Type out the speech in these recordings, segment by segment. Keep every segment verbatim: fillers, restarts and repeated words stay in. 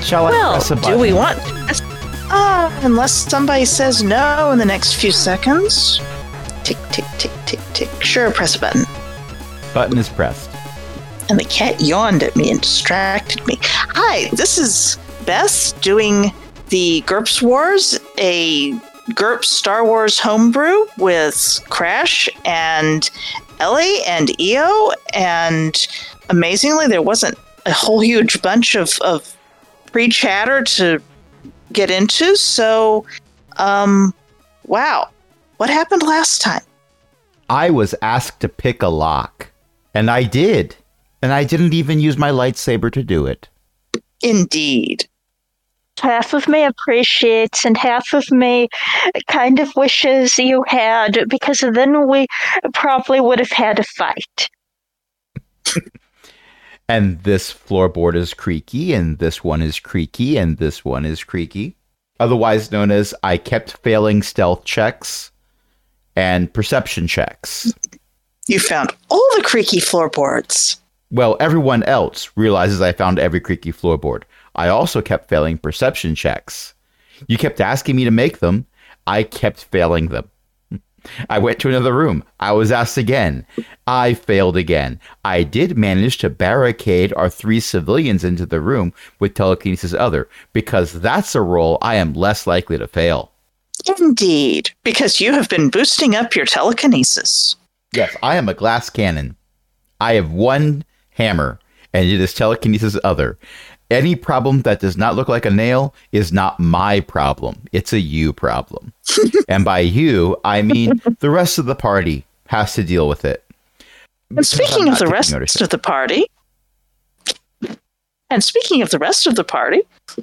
Shall I well, press a button? do we want... Uh, unless somebody says no in the next few seconds. Tick, tick, tick, tick, tick. Sure, press a button. Button is pressed. And the cat yawned at me and distracted me. Hi, this is Beth doing the GURPS Wars, a GURPS Star Wars homebrew with Crash and Ellie and E O, and amazingly, there wasn't a whole huge bunch of, of pre-chatter to get into, so, um, wow. What happened last time? I was asked to pick a lock, and I did. And I didn't even use my lightsaber to do it. Indeed. Half of me appreciates and half of me kind of wishes you had, because then we probably would have had a fight. And this floorboard is creaky, and this one is creaky, and this one is creaky. Otherwise known as I kept failing stealth checks and perception checks. You found all the creaky floorboards. Well, everyone else realizes I found every creaky floorboard. I also kept failing perception checks. You kept asking me to make them. I kept failing them. I went to another room. I was asked again. I failed again. I did manage to barricade our three civilians into the room with telekinesis other, because that's a role I am less likely to fail. Indeed, because you have been boosting up your telekinesis. Yes, I am a glass cannon. I have one hammer, and it is telekinesis other. Any problem that does not look like a nail is not my problem. It's a you problem. And by you, I mean the rest of the party has to deal with it. And speaking of the rest of the party, and speaking of the rest of the party,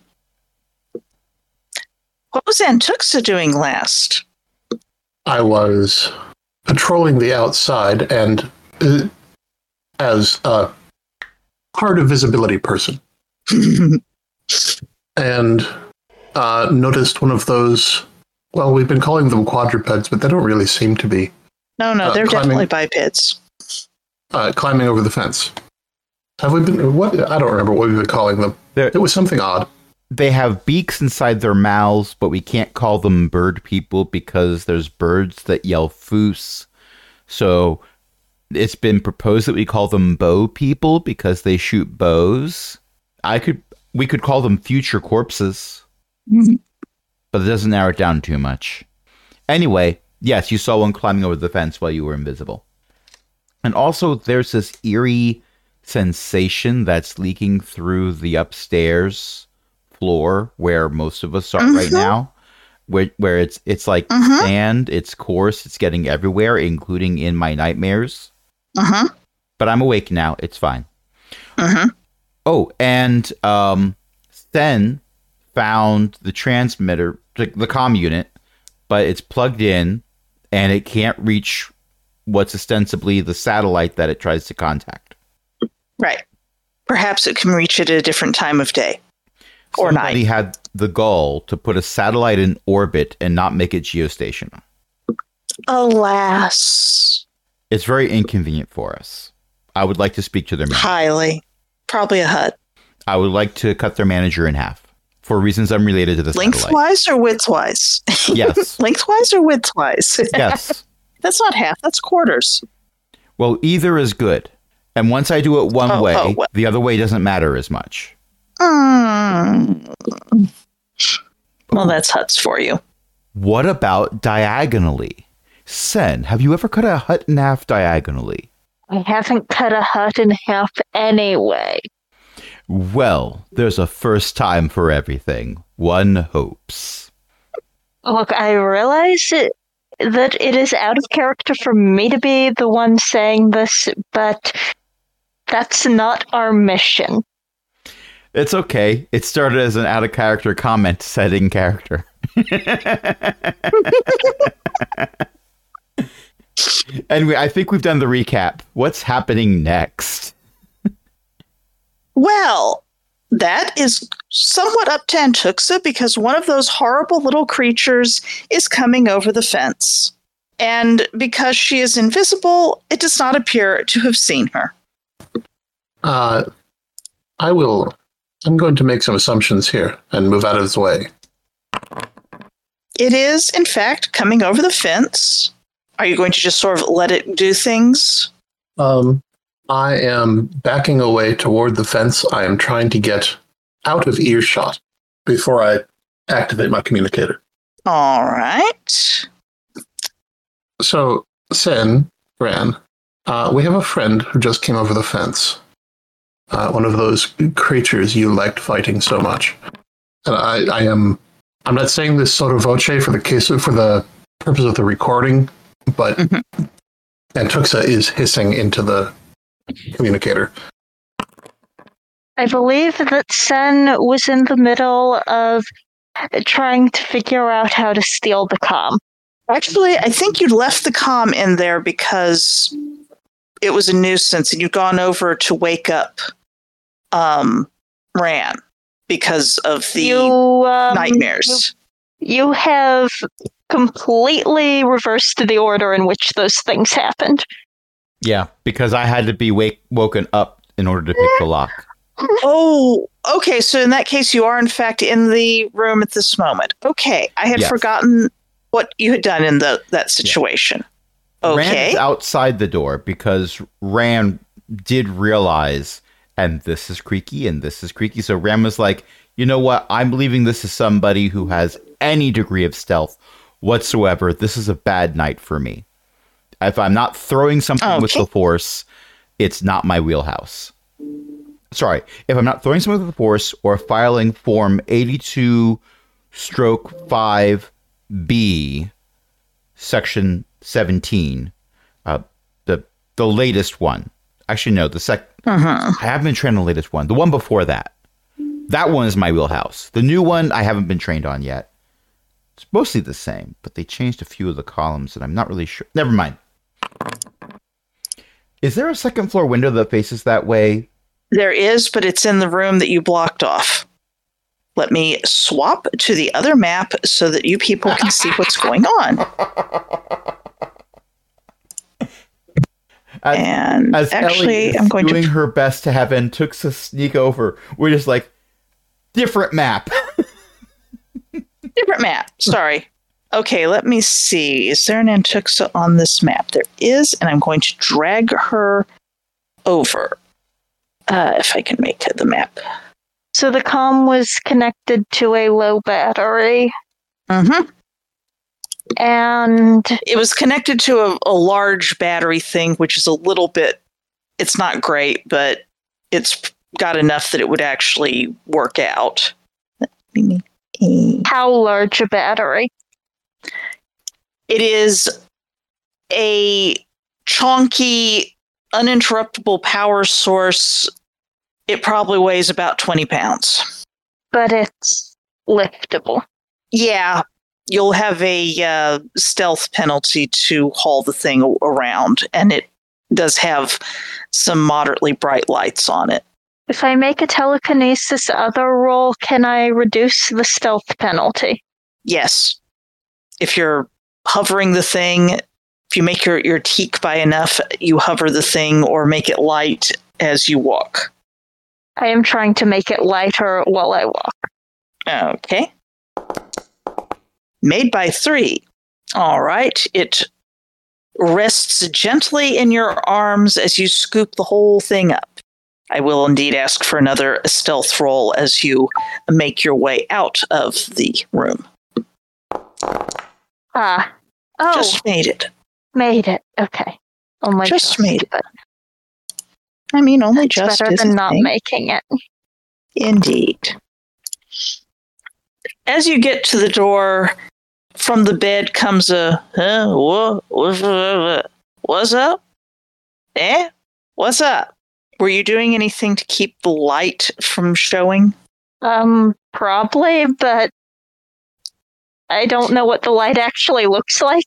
what was Antuxa doing last? I was patrolling the outside and uh, as a hard of visibility person. And uh, noticed one of those, well, we've been calling them quadrupeds, but they don't really seem to be. No, no, uh, they're climbing, definitely bipeds. Uh, climbing over the fence. Have we been, what? I don't remember what we've been calling them. They're, it was something odd. They have beaks inside their mouths, but we can't call them bird people because there's birds that yell foos. So it's been proposed that we call them bow people because they shoot bows. I could, we could call them future corpses, mm-hmm. but it doesn't narrow it down too much. Anyway, yes, you saw one climbing over the fence while you were invisible. And also there's this eerie sensation that's leaking through the upstairs floor where most of us are mm-hmm. right now, where where it's it's like mm-hmm. sand, it's coarse, it's getting everywhere, including in my nightmares. Uh-huh. But I'm awake now, it's fine. Uh-huh. Oh, and um, Sen found the transmitter, the, the comm unit, but it's plugged in, and it can't reach what's ostensibly the satellite that it tries to contact. Right. Perhaps it can reach it at a different time of day. Or night. Somebody had the gall to put a satellite in orbit and not make it geostationary. Alas. It's very inconvenient for us. I would like to speak to their manager. Highly. Probably a hut. I would like to cut their manager in half for reasons unrelated to the Lengthwise satellite. or widthwise? Yes. Lengthwise or widthwise? Yes. That's not half, that's quarters. Well, either is good. And once I do it one oh, way, oh, well. the other way doesn't matter as much. Mm. Well, that's huts for you. What about diagonally? Sen, have you ever cut a hut in half diagonally? I haven't cut a hut in half anyway. Well, there's a first time for everything. One hopes. Look, I realize it, that it is out of character for me to be the one saying this, but that's not our mission. It's okay. It started as an out-of-character comment set in character. Anyway, I think we've done the recap. What's happening next? Well, that is somewhat up to Antuxa because one of those horrible little creatures is coming over the fence. And because she is invisible, it does not appear to have seen her. Uh, I will I'm going to make some assumptions here and move out of its way. It is, in fact, coming over the fence. Are you going to just sort of let it do things? Um, I am backing away toward the fence. I am trying to get out of earshot before I activate my communicator. All right. So, Sen, Ran, uh, we have a friend who just came over the fence. Uh, one of those creatures you liked fighting so much. And I, I am, I'm not saying this sort of voce for the case for the purpose of the recording, but mm-hmm. Antuxa is hissing into the communicator. I believe that Sen was in the middle of trying to figure out how to steal the comm. Actually, I think you left the comm in there because it was a nuisance, and you'd gone over to wake up um, Ran because of the you, um, nightmares. You, you have completely reversed the order in which those things happened. Yeah, because I had to be wake woken up in order to pick the lock. Oh, okay. So in that case, you are in fact in the room at this moment. Okay, I had yes. forgotten what you had done in the that situation. Yeah. Okay, Rand's outside the door because Rand did realize, and this is creaky, and this is creaky. So Rand was like, you know what? I'm leaving this to somebody who has any degree of stealth whatsoever. This is a bad night for me. If I'm not throwing something okay. with the Force, it's not my wheelhouse. Sorry, if I'm not throwing something with the Force or filing Form eighty-two stroke five B, Section seventeen, uh, the the latest one. Actually, no, the sec. Uh-huh. I haven't been trained on the latest one. The one before that. That one is my wheelhouse. The new one, I haven't been trained on yet. It's mostly the same, but they changed a few of the columns, and I'm not really sure. Never mind. Is there a second floor window that faces that way? There is, but it's in the room that you blocked off. Let me swap to the other map so that you people can see what's going on. As, and as actually, Ellie is I'm going doing to her best to have Antuxa sneak over. We're just like, different map. Different map. Sorry. Okay, let me see. Is there an Antuxa on this map? There is, and I'm going to drag her over. Uh, if I can make the map. So the comm was connected to a low battery. Mm-hmm. And it was connected to a, a large battery thing, which is a little bit, it's not great, but it's got enough that it would actually work out. How large a battery? It is a chonky, uninterruptible power source. It probably weighs about twenty pounds. But it's liftable. Yeah. You'll have a uh, stealth penalty to haul the thing around, and it does have some moderately bright lights on it. If I make a telekinesis other roll, can I reduce the stealth penalty? Yes. If you're hovering the thing, if you make your, your teak by enough, you hover the thing or make it light as you walk. I am trying to make it lighter while I walk. Okay. Made by three. All right. It rests gently in your arms as you scoop the whole thing up. I will indeed ask for another stealth roll as you make your way out of the room. Ah. Oh. Just made it. Made it. Okay. Oh my Just gosh, made it. but I mean, only it's just better is than a not thing. making it. Indeed. As you get to the door, from the bed comes a, huh, what, what, what's up? Eh? What's up? Were you doing anything to keep the light from showing? Um, probably, but I don't know what the light actually looks like.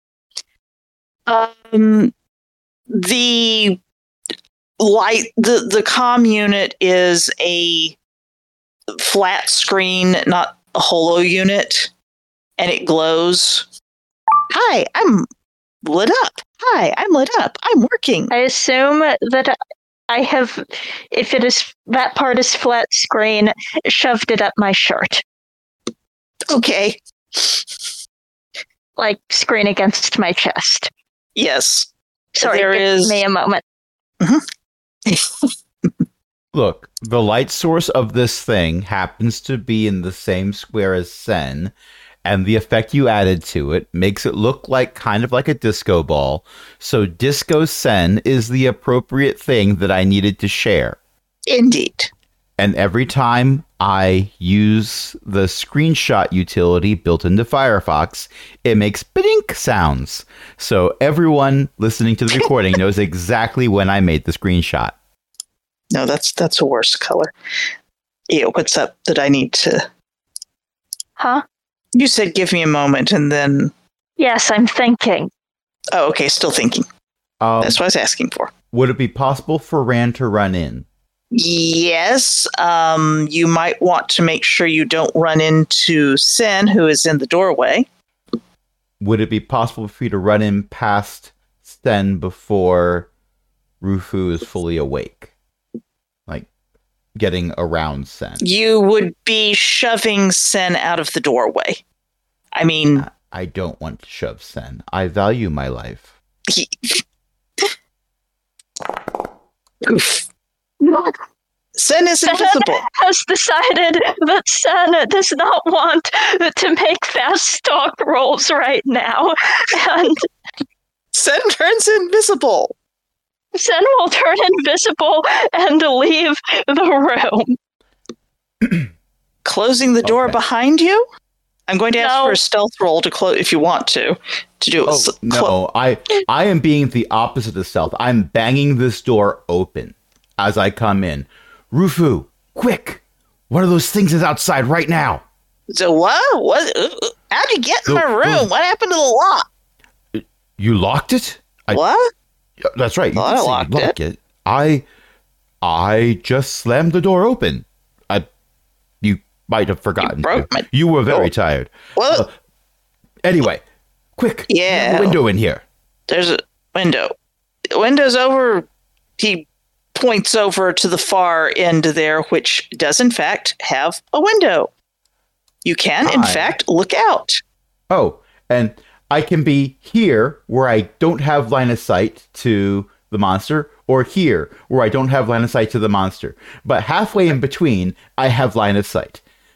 Um, the light, the, the comm unit is a flat screen, not a holo unit, and it glows. Hi, I'm lit up. Hi, I'm lit up. I'm working. I assume that I have, if it is that part is flat screen, shoved it up my shirt. Okay. Like screen against my chest. Yes. Sorry, There give is- me a moment. Look, the light source of this thing happens to be in the same square as Sen, and the effect you added to it makes it look like kind of like a disco ball. So Disco Sen is the appropriate thing that I needed to share. Indeed. And every time I use the screenshot utility built into Firefox, it makes bidink sounds. So everyone listening to the recording knows exactly when I made the screenshot. No, that's that's a worse color. Yeah, what's up that I need to... Huh? You said give me a moment and then... Yes, I'm thinking. Oh, okay, still thinking. Um, That's what I was asking for. would it be possible for Rand to run in? Yes, um, you might want to make sure you don't run into Sin, who is in the doorway. Would it be possible for you to run in past Sen before Rufu is fully awake? Like, getting around Sen. You would be shoving Sin out of the doorway. I mean, I don't want to shove Sen. I value my life. he... Oof. Sin is invisible. Has decided that Sen does not want to make fast talk rolls right now, and Sin turns invisible. Sen will turn invisible and leave the room. Closing the door Okay. behind you? I'm going to ask No. for a stealth roll to close if you want to. To do Oh, a s- no, clo- I I am being the opposite of stealth. I'm banging this door open as I come in. Rufu, quick! One of those things is outside right now. So what? What? uh, uh, How'd you get in Go- my room? go. What happened to the lock? You locked it? I, What? That's right. You Thought did I say you locked locked it. I I just slammed the door open. I you might have forgotten. broke my you were very door. tired. What? Uh, Anyway, quick. Yeah. there's a window in here. There's a window. The window's over. He points over to the far end there, which does in fact have a window. You can, in Hi. fact, look out. Oh, and I can be here where I don't have line of sight to the monster, or here where I don't have line of sight to the monster. But halfway in between, I have line of sight.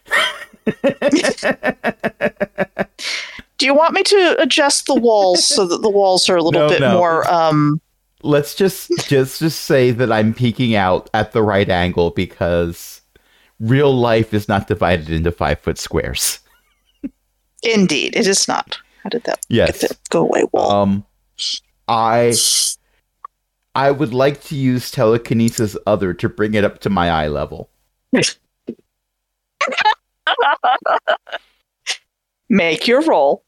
Do you want me to adjust the walls so that the walls are a little No, bit no. more um Let's just just just say that I'm peeking out at the right angle because real life is not divided into five foot squares. indeed, it is not. How did that Yes. get the go away wall? Um, I I would like to use telekinesis other to bring it up to my eye level. Make your roll.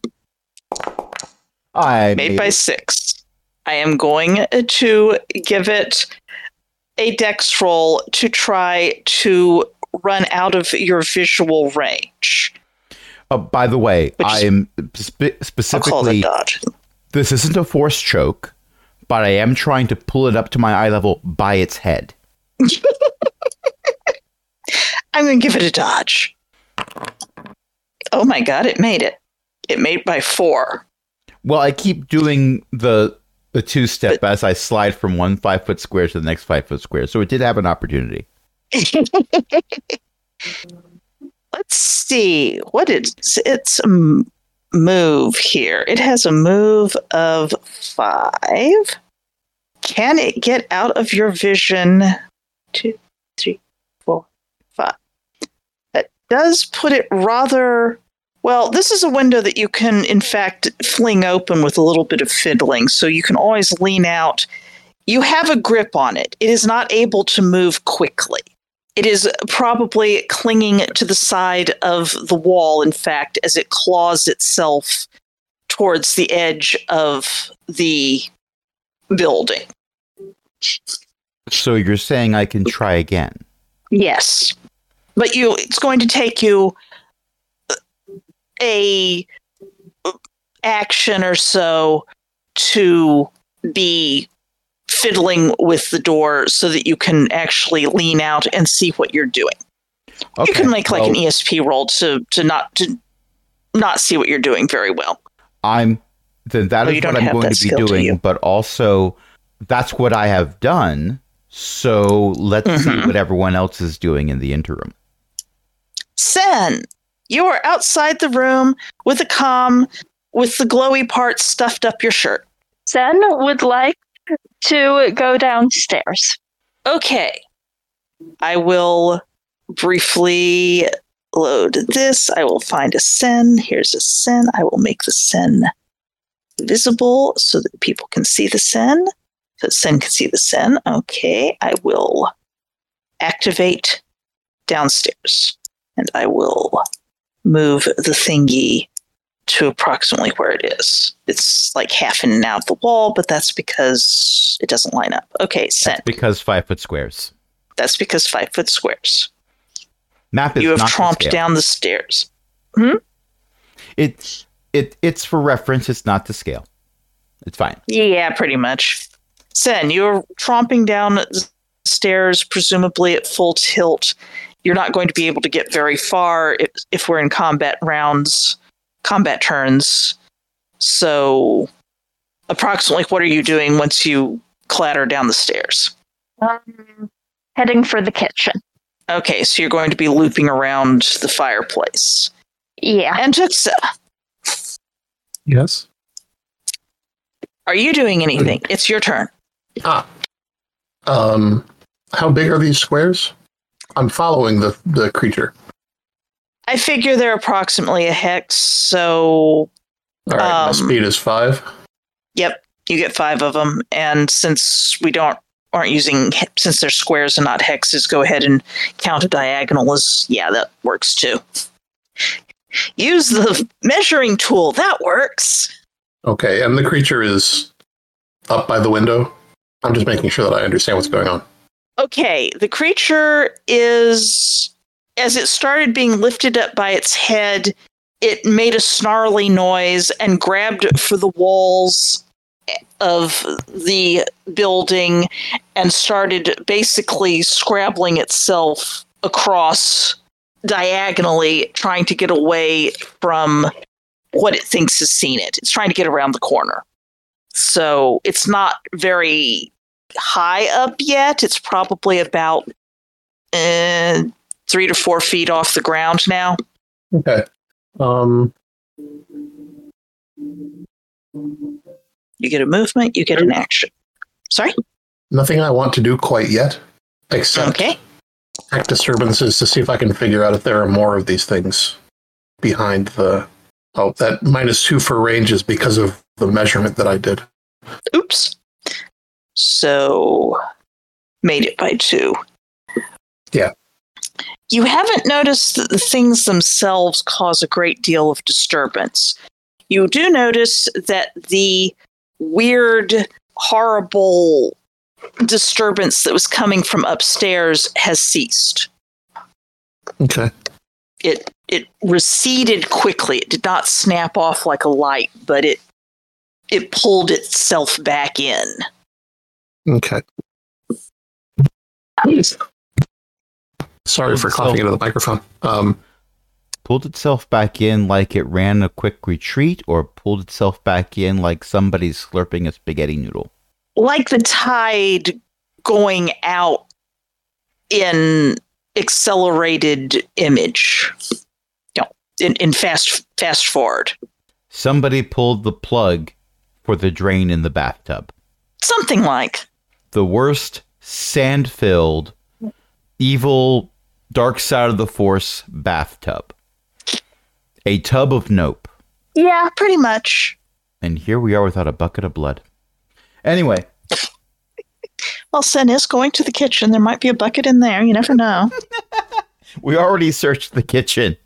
I Made made by it. six. I am going to give it a dex roll to try to run out of your visual range. Oh, by the way, Which- I am spe- I'll call that specifically. dodge. This isn't a force choke, but I am trying to pull it up to my eye level by its head. I'm going to give it a dodge. Oh my god, it made it. It made by four. Well, I keep doing the the two step as I slide from one five foot square to the next five foot square, so it did have an opportunity. Let's see. What is its m- move here? It has a move of five. Can it get out of your vision? Two, three, four, five. That does put it rather. Well, this is a window that you can, in fact, fling open with a little bit of fiddling, so you can always lean out. You have a grip on it. It is not able to move quickly. It is probably clinging to the side of the wall, in fact, as it claws itself towards the edge of the building. So you're saying I can try again? Yes. But you it's going to take you a action or so to be fiddling with the door so that you can actually lean out and see what you're doing. Okay, you can make like well, an E S P roll to to not to not see what you're doing very well. I'm then that Well, is you don't what I'm have going that to be skill, do you? doing, but also that's what I have done. So let's see Mhm. what everyone else is doing in the interim. Sen, you are outside the room with a comm with the glowy parts stuffed up your shirt. Zen would like to go downstairs. Okay. I will briefly load this. I will find a Sen. Here's a Sen. I will make the Sen visible so that people can see the Sen. So Sen can see the Sen. Okay. I will activate downstairs. And I will move the thingy to approximately where it is. It's like half in and out of the wall, but that's because it doesn't line up. Okay, Sen. That's because five foot squares. That's because five foot squares. Map is You have not to tromped scale. down the stairs. It it it's for reference. It's not to scale. It's fine. Yeah, pretty much. Sen, you're tromping down the stairs, presumably at full tilt. You're not going to be able to get very far if, if we're in combat rounds, combat turns. So, approximately, what are you doing once you clatter down the stairs? Um, heading for the kitchen. Okay, so you're going to be looping around the fireplace. Yeah. And Tuxa, Yes. are you doing anything? It's your turn. Ah. Um, how big are these squares? I'm following the, the creature. I figure they're approximately a hex, so All right, my Um, speed is five. yep, you get five of them. And since we don't aren't using he- since they're squares and not hexes, go ahead and count a diagonal as yeah, that works too. Use the measuring tool. That works. Okay, and the creature is up by the window. I'm just making sure that I understand what's going on. Okay, the creature is, as it started being lifted up by its head, it made a snarly noise and grabbed for the walls of the building and started basically scrabbling itself across diagonally, trying to get away from what it thinks has seen it. It's trying to get around the corner. So it's not very high up yet. It's probably about uh, three to four feet off the ground now. Okay. Um, You get a movement, you get an action. Sorry? nothing I want to do quite yet, except Okay. act disturbances to see if I can figure out if there are more of these things behind the... Oh, that minus two for range is because of the measurement that I did. Oops. So, made it by two. Yeah. You haven't noticed that the things themselves cause a great deal of disturbance. You do notice that the weird, horrible disturbance that was coming from upstairs has ceased. Okay. It it receded quickly. It did not snap off like a light, but it it pulled itself back in. Okay. Sorry for coughing into the microphone. Um, Pulled itself back in like it ran a quick retreat, or pulled itself back in like somebody's slurping a spaghetti noodle. Like the tide going out in accelerated image. You know, in, in fast fast forward. Somebody pulled the plug for the drain in the bathtub. Something like. The worst sand-filled, evil, dark side of the force bathtub. A tub of nope. Yeah, pretty much. And here we are without a bucket of blood. Anyway, Well, Sen is going to the kitchen. There might be a bucket in there. You never know. we already searched the kitchen.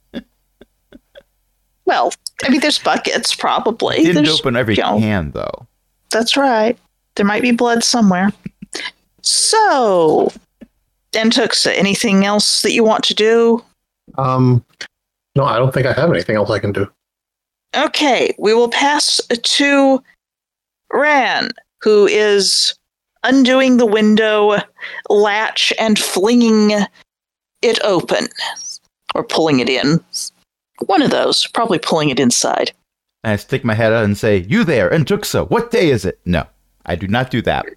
Well, I mean, there's buckets, probably. Didn't There's, open every you know, can, though. That's right. There might be blood somewhere. So, Dentuxa, anything else that you want to do? um, no, I don't think I have anything else I can do. Okay, we will pass to Ran, who is undoing the window latch and flinging it open. Or pulling it in. One of those. Probably pulling it inside. I stick my head out and say, "You there, Entuxa, what day is it?" No, I do not do that.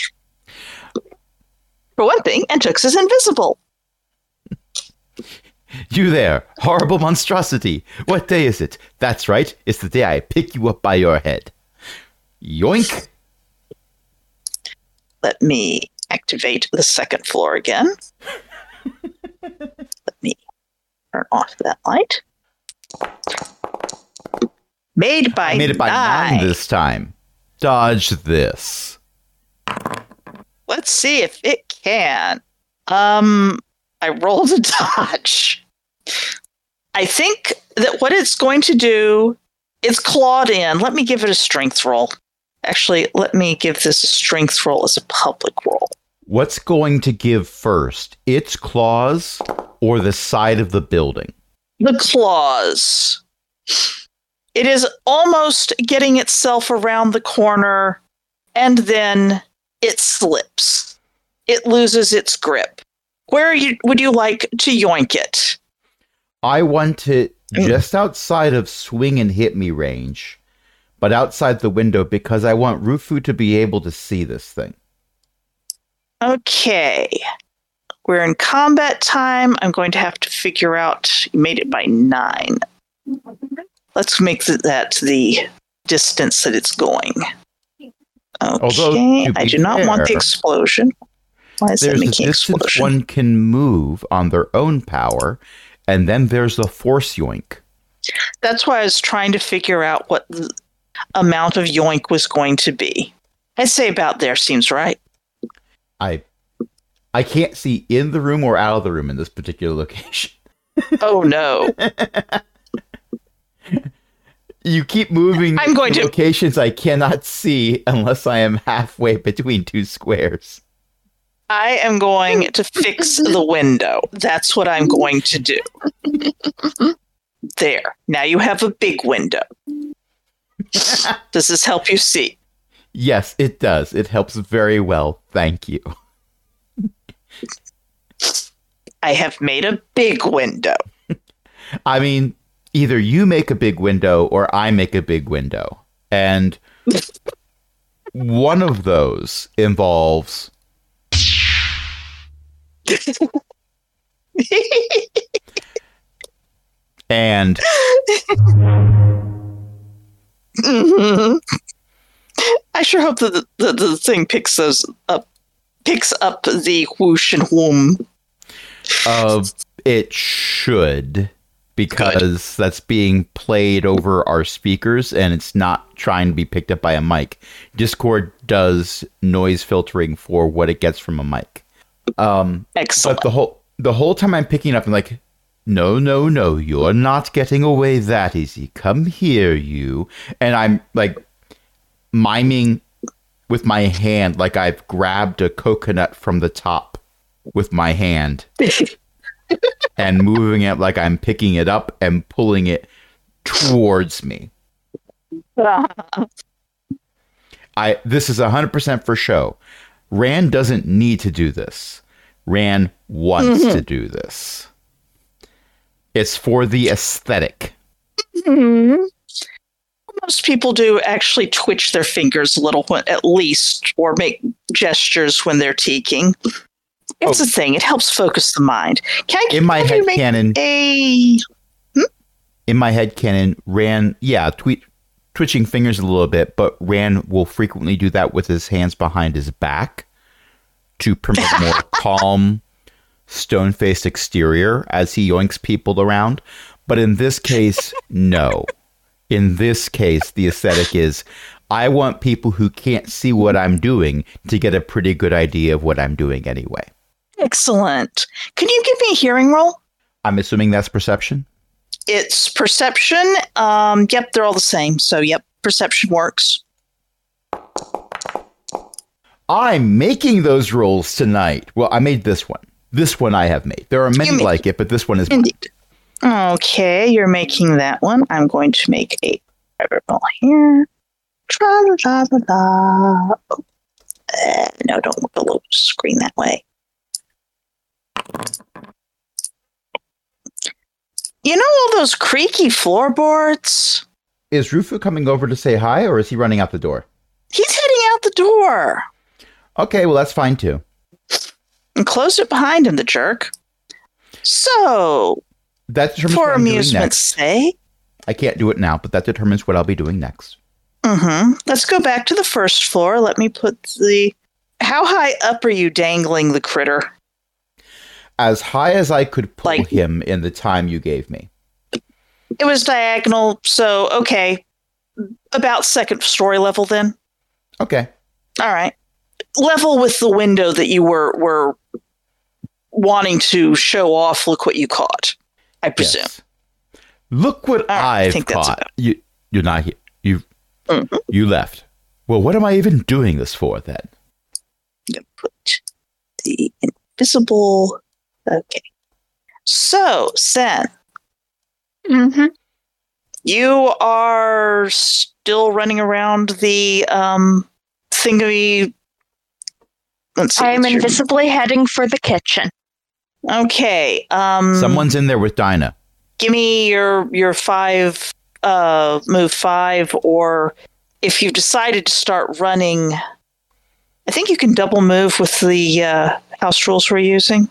For one thing, Entuxa's invisible. "You there, horrible monstrosity, what day is it?" "That's right, it's the day I pick you up by your head." Yoink! Let me activate the second floor again. Let me turn off that light. Made by I made it by nine. nine this time. Dodge this. Let's see if it can. Um, I rolled a dodge. I think that what it's going to do is clawed in. Let me give it a strength roll. Actually, let me give this a strength roll as a public roll. What's going to give first? Its claws or the side of the building? The claws. It is almost getting itself around the corner, and then it slips. It loses its grip. Where you, would you like to yoink it? I want it just outside of swing and hit me range, but outside the window because I want Rufu to be able to see this thing. Okay. We're in combat time. I'm going to have to figure out. You made it by nine. Let's make th- that the distance that it's going. Okay. Although, to I be do not want the fair, explosion. Why is that There's a making distance explosion? one can move on their own power, and then there's the force yoink. That's why I was trying to figure out what the amount of yoink was going to be. I'd say about there seems right. I I can't see in the room or out of the room in this particular location. Oh no. You keep moving I'm going to- locations I cannot see unless I am halfway between two squares. I am going to fix the window. That's what I'm going to do. There. Now you have a big window. Does this help you see? Yes, it does. It helps very well. Thank you. I have made a big window. I mean, either you make a big window or I make a big window. And one of those involves and Mhm. I sure hope that the, the, the thing picks those up, picks up the whoosh and whoom. uh, it should, because that's being played over our speakers and it's not trying to be picked up by a mic. Discord does noise filtering for what it gets from a mic. Um, Excellent. But the whole the whole time I'm picking up, I'm like, no, no, no, you're not getting away that easy. Come here, you. And I'm like miming with my hand like I've grabbed a coconut from the top with my hand and moving it like I'm picking it up and pulling it towards me. I this is one hundred percent for show. Rand doesn't need to do this. Rand wants mm-hmm. to do this. It's for the aesthetic. Mm-hmm. Most people do actually twitch their fingers a little, when, at least, or make gestures when they're teaking. It's oh. a thing. It helps focus the mind. Can I, in my head canon, a hmm? in my head canon, Rand, yeah, tweet, twitching fingers a little bit, but Rand will frequently do that with his hands behind his back to promote a more calm, stone-faced exterior as he yoinks people around. But in this case, no. In this case, the aesthetic is, I want people who can't see what I'm doing to get a pretty good idea of what I'm doing anyway. Excellent. Can you give me a hearing roll? I'm assuming that's perception? It's perception. Um, yep, they're all the same. So, yep, perception works. I'm making those rolls tonight. Well, I made this one. This one I have made. There are many made, like it, but this one is indeed. Mine. Okay, you're making that one. I'm going to make a private roll here. Tra-la-la-la-la. Uh, no, don't look a little screen that way. You know all those creaky floorboards? Is Rufu coming over to say hi, or is he running out the door? He's heading out the door. Okay, well, that's fine, too. And closed it behind him, the jerk. So, That determines for what I'm doing amusement's next. sake, I can't do it now, but that determines what I'll be doing next. mm-hmm. Let's go back to the first floor. Let me put the... How high up are you dangling the critter? As high as I could pull Like- him in the time you gave me. It was diagonal, so okay. About second story level then. Okay. All right. Level with the window that you were were wanting to show off. Look what you caught, I presume. Yes. Look what All right, I I've think that's caught. about- You, you're not here. You, Mhm. you left. Well, what am I even doing this for then? I'm going to put the invisible. Okay. So, Sen, Mm-hmm. you are still running around the um, thingy. Let's see. I am what's your- invisibly heading for the kitchen. Okay. Um, Someone's in there with Dinah. give me your your five uh move five, or if you've decided to start running, I think you can double move with the uh, house rules we're using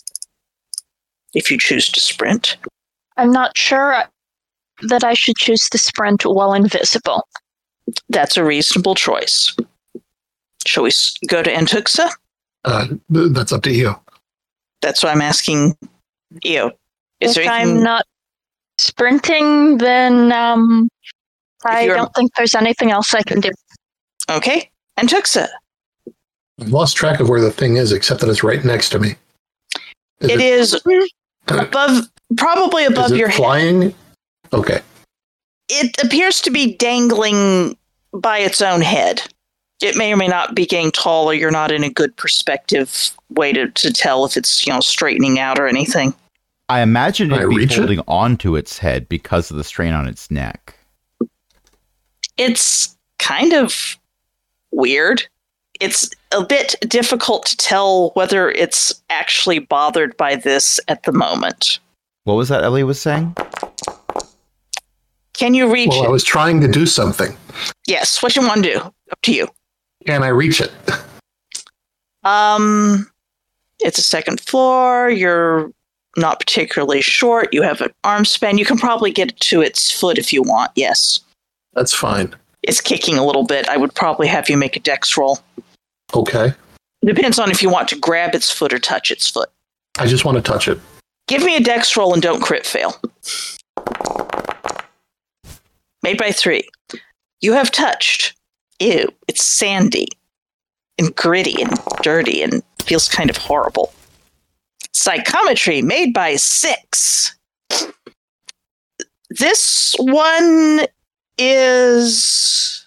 if you choose to sprint. I'm not sure that I should choose the sprint while invisible. That's a reasonable choice. Shall we s- go to Entuxa? Uh, th- that's up to you. That's what I'm asking you. Is If there I'm anything- not sprinting, then um, I you're- don't think there's anything else I can do. Okay, Entuxa. I've lost track of where the thing is, except that it's right next to me. Is It is above, probably above is it your head. flying? Okay. It appears to be dangling by its own head. It may or may not be getting taller. You're not in a good perspective way to, to tell if it's, you know, straightening out or anything. I imagine Can I it'd be reach it? holding onto its head because of the strain on its neck. It's kind of weird. It's a bit difficult to tell whether it's actually bothered by this at the moment. What was that Ellie was saying? Can you reach Well, I it? was trying to do something. Yes. What you want to do? Up to you. Can I reach it? Um, it's a second floor. You're not particularly short. You have an arm span. You can probably get to its foot if you want. Yes. That's fine. It's kicking a little bit. I would probably have you make a dex roll. Okay. Depends on if you want to grab its foot or touch its foot. I just want to touch it. Give me a dex roll and don't crit fail. Made by three. You have touched. Ew, it's sandy and gritty and dirty and feels kind of horrible. Psychometry made by six. This one is...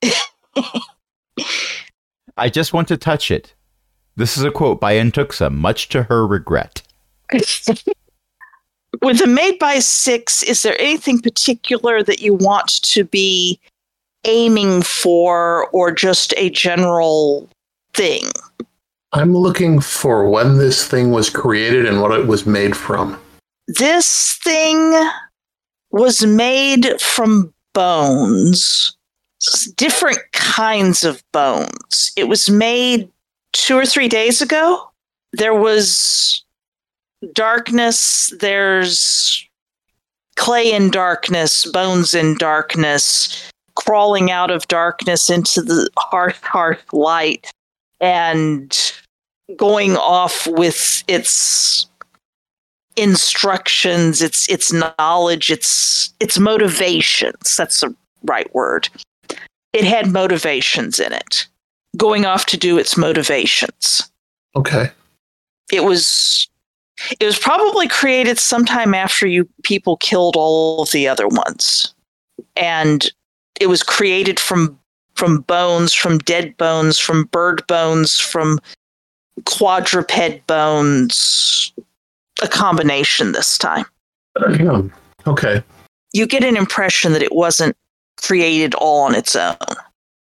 I just want to touch it. This is a quote by Entuxa, much to her regret. With a made by six, is there anything particular that you want to be aiming for, or just a general thing? I'm looking for when this thing was created and what it was made from. This thing was made from bones, S- different kinds of bones. It was made two or three days ago. There was darkness, there's clay in darkness, bones in darkness, crawling out of darkness into the hearth, hearth light, and going off with its instructions, its its knowledge, its its motivations. That's the right word. It had motivations in it, going off to do its motivations. Okay. It was it was probably created sometime after you people killed all of the other ones, and it was created from from bones, from dead bones, from bird bones, from quadruped bones, a combination this time. Yeah. Okay. You get an impression that it wasn't created all on its own.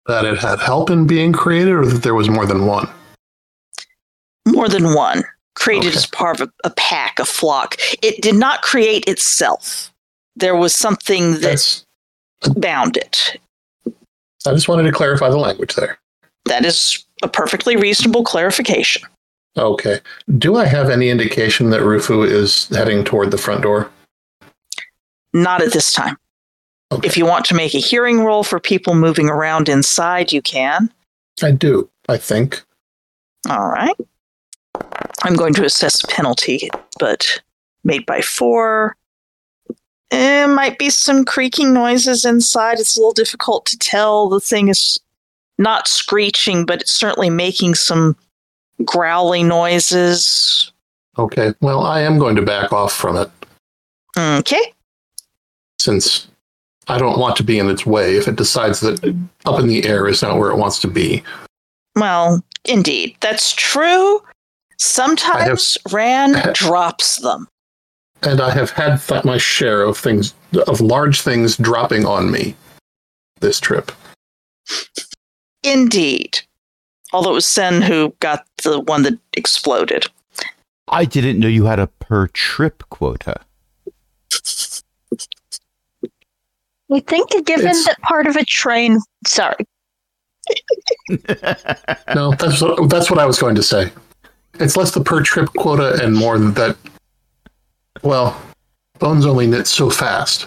That it had help in being created, or that there was more than one? More than one. Created Okay. as part of a, a pack, a flock. It did not create itself. There was something that That's, bound it. I just wanted to clarify the language there. That is a perfectly reasonable clarification. Okay. Do I have any indication that Rufu is heading toward the front door? Not at this time. Okay. If you want to make a hearing roll for people moving around inside, you can. I do, I think. All right. I'm going to assess penalty, but made by four. There might be some creaking noises inside. It's a little difficult to tell. The thing is not screeching, but it's certainly making some growly noises. Okay. Well, I am going to back off from it, Okay. since I don't want to be in its way if it decides that up in the air is not where it wants to be. Well, indeed. That's true. Sometimes Ran drops them. And I have had th- my share of things, of large things dropping on me this trip. Indeed. Although it was Sen who got the one that exploded. I didn't know you had a per trip quota. I think given It's- that part of a train, sorry, No, that's what, that's what I was going to say. It's less the per trip quota and more that, well, bones only knit so fast.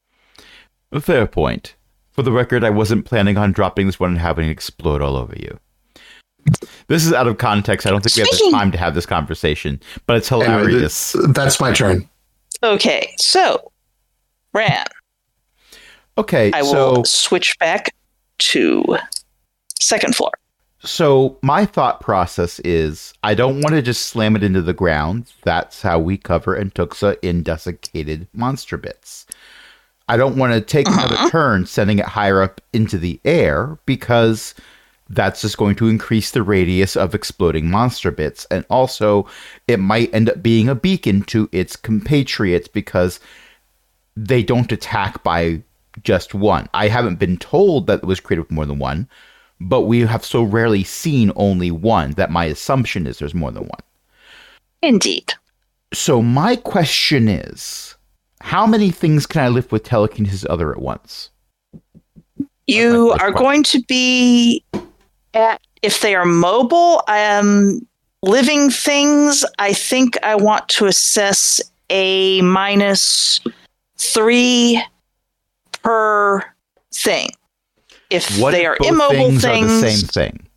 A fair point. For the record, I wasn't planning on dropping this one and having it explode all over you. This is out of context. I don't think we have the Speaking- time to have this conversation, but it's Anyway, hilarious. th- that's my turn. Okay, so Ran, Okay, I so will switch back to second floor. so my thought process is I don't want to just slam it into the ground. That's how we cover Antuxa in desiccated monster bits. I don't want to take another turn sending it higher up into the air because that's just going to increase the radius of exploding monster bits. And also, it might end up being a beacon to its compatriots because they don't attack by just one. I haven't been told that it was created with more than one, but we have so rarely seen only one that my assumption is there's more than one. Indeed. So my question is, how many things can I lift with telekinesis other at once? You That's my are first going to be at, if they are mobile, um, living things, I think I want to assess a minus three per thing. If What they if are both immobile things, things, are the same thing?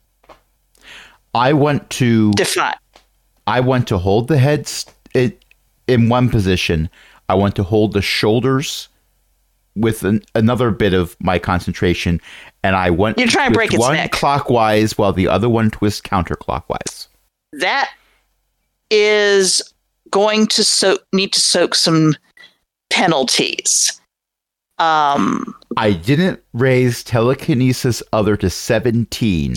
I want to define. I want to hold the head st- it, in one position. I want to hold the shoulders with an, another bit of my concentration, and I want You're trying to break twist its one neck. clockwise while the other one twists counterclockwise. That is going to soak, need to soak some penalties. Um, I didn't raise telekinesis other to seventeen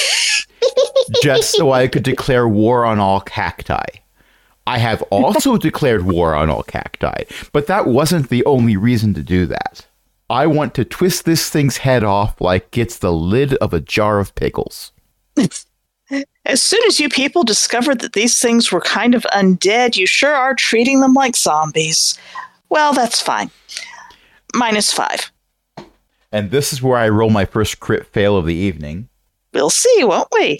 just so I could declare war on all cacti. I have also declared war on all cacti, but that wasn't the only reason to do that. I want to twist this thing's head off like it's the lid of a jar of pickles. as soon as you people discovered that these things were kind of undead, you sure are treating them like zombies. Well, that's fine. Minus five. And this is where I roll my first crit fail of the evening. We'll see, won't we?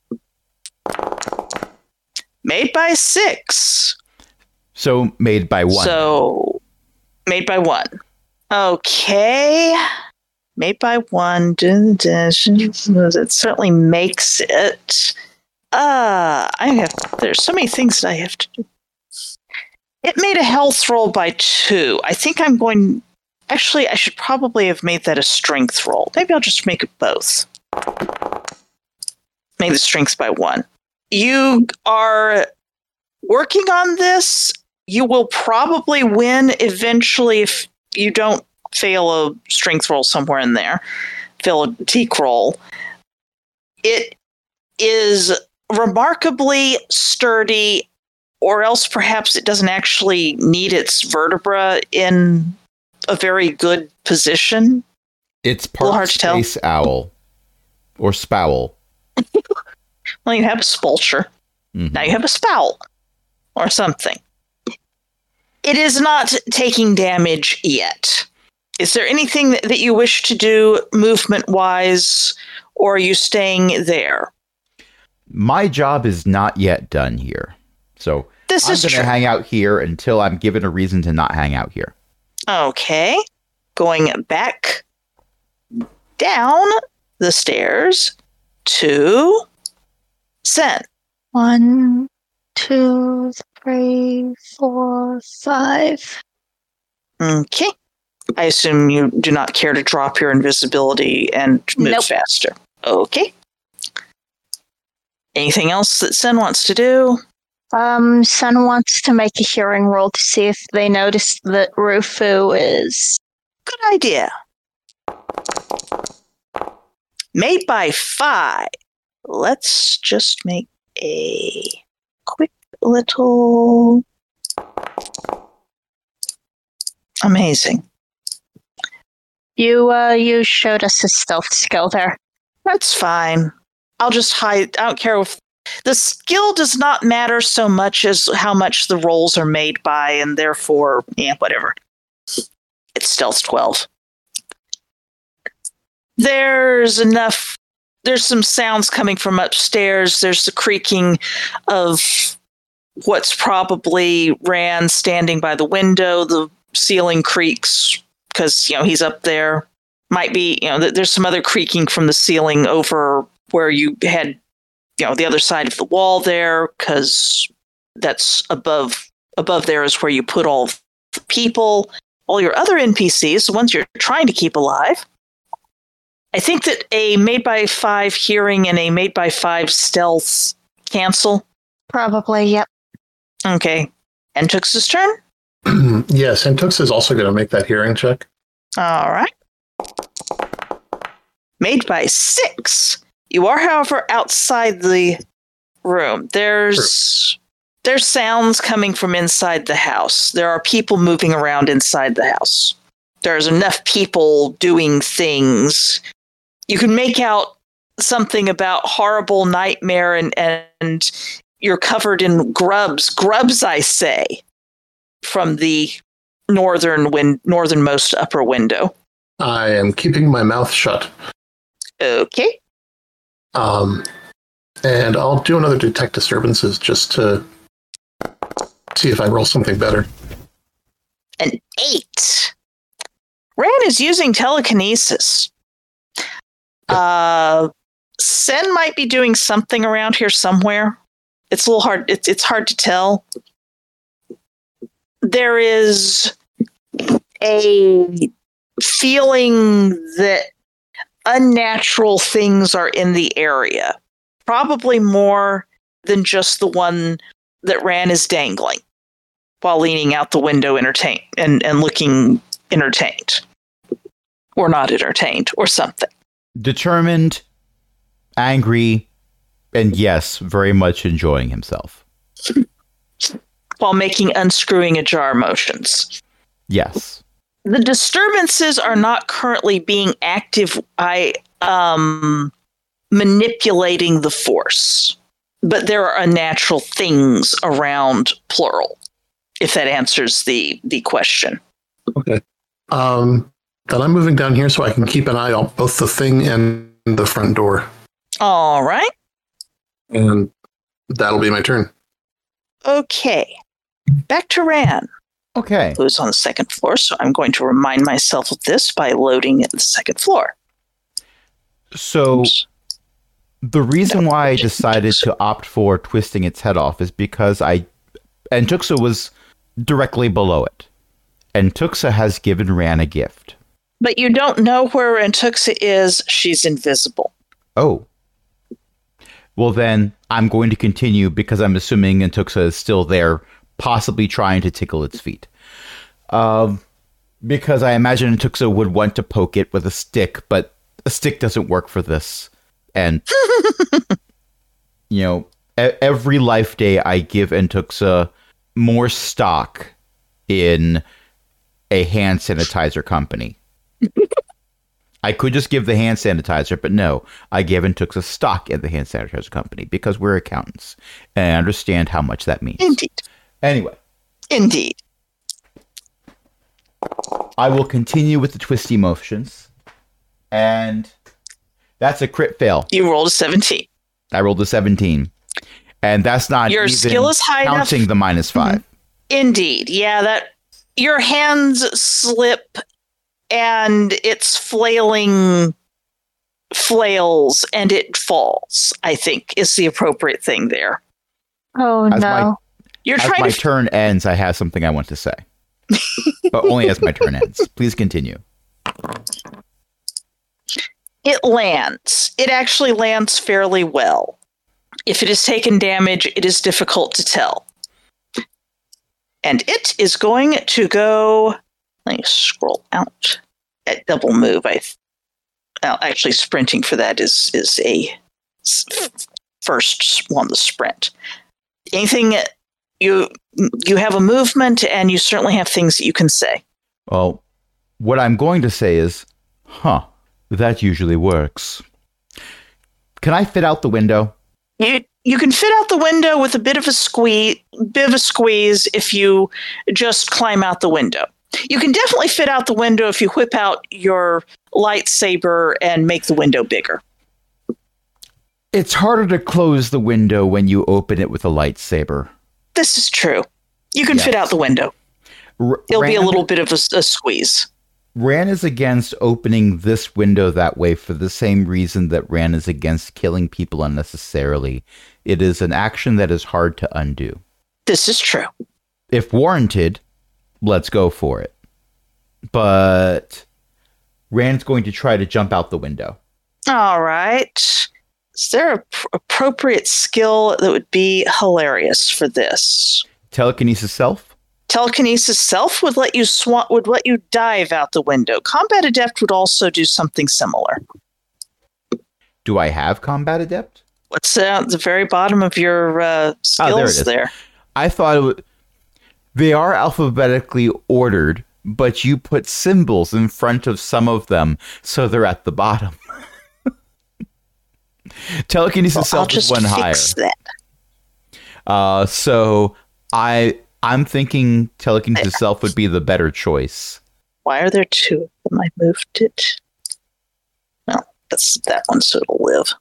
Made by six. So made by one. So, made by one. Okay. Made by one. It certainly makes it. Uh, I have. There's so many things that I have to do. It made a health roll by two. I think I'm going. Actually, I should probably have made that a strength roll. Maybe I'll just make it both. Make the strength by one. You are working on this. You will probably win eventually if you don't fail a strength roll somewhere in there. Fail a teak roll. It is remarkably sturdy, or else perhaps it doesn't actually need its vertebra in a very good position. It's little part hard to tell. space owl. Or spowl. Well, you have a spulcher. Mm-hmm. Now you have a spowl. Or something. It is not taking damage yet. Is there anything that, that you wish to do movement-wise, or are you staying there? My job is not yet done here. So this I'm is going to true. hang out here until I'm given a reason to not hang out here. Okay. Going back down the stairs to Sen. One, two, three, four, five. Okay. I assume you do not care to drop your invisibility and move Nope. faster. Okay. Anything else that Sen wants to do? Um, Sun wants to make a hearing roll to see if they notice that Rufu is. Good idea. Made by five. Let's just make a quick little. Amazing. You, uh, you showed us a stealth skill there. That's fine. I'll just hide. I don't care if the skill does not matter so much as how much the rolls are made by, and therefore, yeah, whatever. It's stealth twelve. There's enough. There's some sounds coming from upstairs. There's the creaking of what's probably Rand standing by the window. The ceiling creaks because, you know, he's up there. Might be, you know, there's some other creaking from the ceiling over where you had, you know, the other side of the wall there, because that's above above there is where you put all the people, all your other N P Cs, the ones you're trying to keep alive. I think that a made by five hearing and a made by five stealth cancel. Probably, yep. Okay. And Tux's turn? Yes, and Tux is also going to make that hearing check. All right. Made by six. You are, however, outside the room. There's True. there's sounds coming from inside the house. There are people moving around inside the house. There's enough people doing things. You can make out something about horrible nightmare, and, and you're covered in grubs. Grubs, I say, from the northern win- northernmost upper window. I am keeping my mouth shut. Okay. Um, and I'll do another detect disturbances just to see if I roll something better. An eight. Rand is using telekinesis. Uh, Sen might be doing something around here somewhere. It's a little hard. It's it's hard to tell. There is a feeling that unnatural things are in the area. Probably more than just the one that Rand is dangling while leaning out the window entertained and, and looking entertained. Or not entertained, or something. Determined, angry, and yes, very much enjoying himself. While making unscrewing ajar motions. Yes. The disturbances are not currently being active. I um manipulating the force, but there are unnatural things around, plural. If that answers the the question. Okay. Um, then I'm moving down here so I can keep an eye on both the thing and the front door, All right. and that'll be my turn. Okay. Back to Ran, Okay. who's on the second floor. So I'm going to remind myself of this by loading at the second floor. So Oops. the reason why I decided to opt for twisting its head off is because I and Tuxa was directly below it. And Tuxa has given Ran a gift. But you don't know where Antuxa is. She's invisible. Oh. Well, then I'm going to continue because I'm assuming Antuxa is still there, possibly trying to tickle its feet. Um, because I imagine Antuxa would want to poke it with a stick, but a stick doesn't work for this. And, you know, e- every life day I give Antuxa more stock in a hand sanitizer company. I could just give the hand sanitizer, but no, I gave and took a stock in the hand sanitizer company because we're accountants and I understand how much that means. Indeed. Anyway. Indeed. I will continue with the twisty motions. And that's a crit fail. You rolled a seventeen. I rolled a seventeen. And that's not Your even skill is high counting enough. the minus five. Mm-hmm. Indeed. Yeah, that your hands slip and it's flailing flails and it falls, I think, is the appropriate thing there. Oh, As no. my- You're As trying my to f- turn ends, I have something I want to say. But only as my turn ends. Please continue. It lands. It actually lands fairly well. If it has taken damage, it is difficult to tell. And it is going to go. Let me scroll out. At double move, I. Th- well, actually, sprinting for that is is a s- first one. The sprint. Anything you you have a movement, and you certainly have things that you can say. Well, what I'm going to say is, huh, that usually works. Can I fit out the window? You you can fit out the window with a bit of a squeeze, bit of a squeeze if you just climb out the window. You can definitely fit out the window if you whip out your lightsaber and make the window bigger. It's harder to close the window when you open it with a lightsaber. This is true. You can Yes. fit out the window. R- It'll be a Rand- little bit of a, a squeeze. Ran is against opening this window that way for the same reason that Ran is against killing people unnecessarily. It is an action that is hard to undo. This is true. If warranted, let's go for it. But Rand's going to try to jump out the window. All right. Is there an pr- appropriate skill that would be hilarious for this? Telekinesis self? Telekinesis self would let you swan- would let you dive out the window. Combat adept would also do something similar. Do I have combat adept? What's uh, at the very bottom of your uh, skills Oh, there it is. there? I thought it would, they are alphabetically ordered, but you put symbols in front of some of them, so they're at the bottom. Telekinesis Well, I'll self is just one higher. fix that. Uh, so I I'm thinking telekinesis self would be the better choice. Why are there two of them? I moved it. Well, that's that one, so it'll live.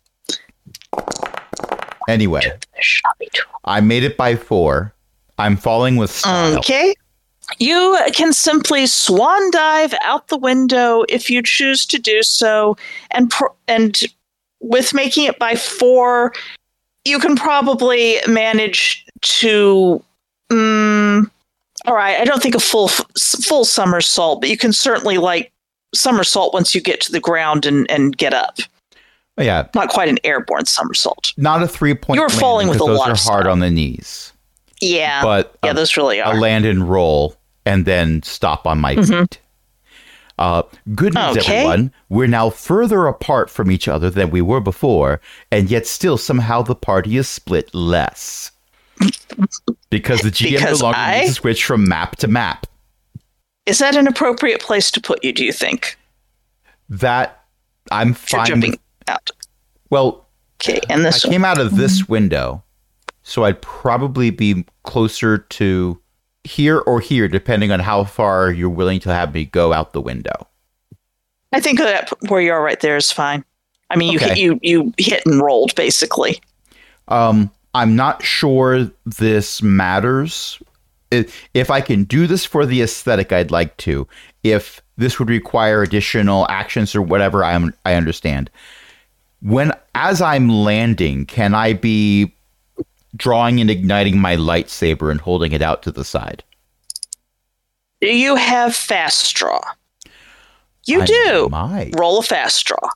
Anyway, There should not be two. I made it by four. I'm falling with style. Okay. You can simply swan dive out the window if you choose to do so, and pr- and with making it by four, you can probably manage to. Um, all right, I don't think a full full somersault, but you can certainly like somersault once you get to the ground and, and get up. Oh, yeah, Not quite an airborne somersault. not a three point. You were falling with a those lot are of hard style. on the knees. Yeah, But yeah, a, those really a are. land and roll and then stop on my Mhm. feet. Uh, good news, Okay. everyone. We're now further apart from each other than we were before, and yet still somehow the party is split less. Because the G M Because no longer I- needs to switch from map to map. Is that an appropriate place to put you, do you think? That I'm You're fine jumping with. out. Well, Okay, and I this one. came out of this window, so I'd probably be closer to here or here, depending on how far you're willing to have me go out the window. I think that where you are right there is fine. I mean, you Okay. hit, you you hit and rolled basically. Um, I'm not sure this matters. I- If I can do this for the aesthetic, I'd like to. If this would require additional actions or whatever, I'm I understand. When as I'm landing, can I be drawing and igniting my lightsaber and holding it out to the side? Do you have fast draw? You I do. might. Roll a fast draw.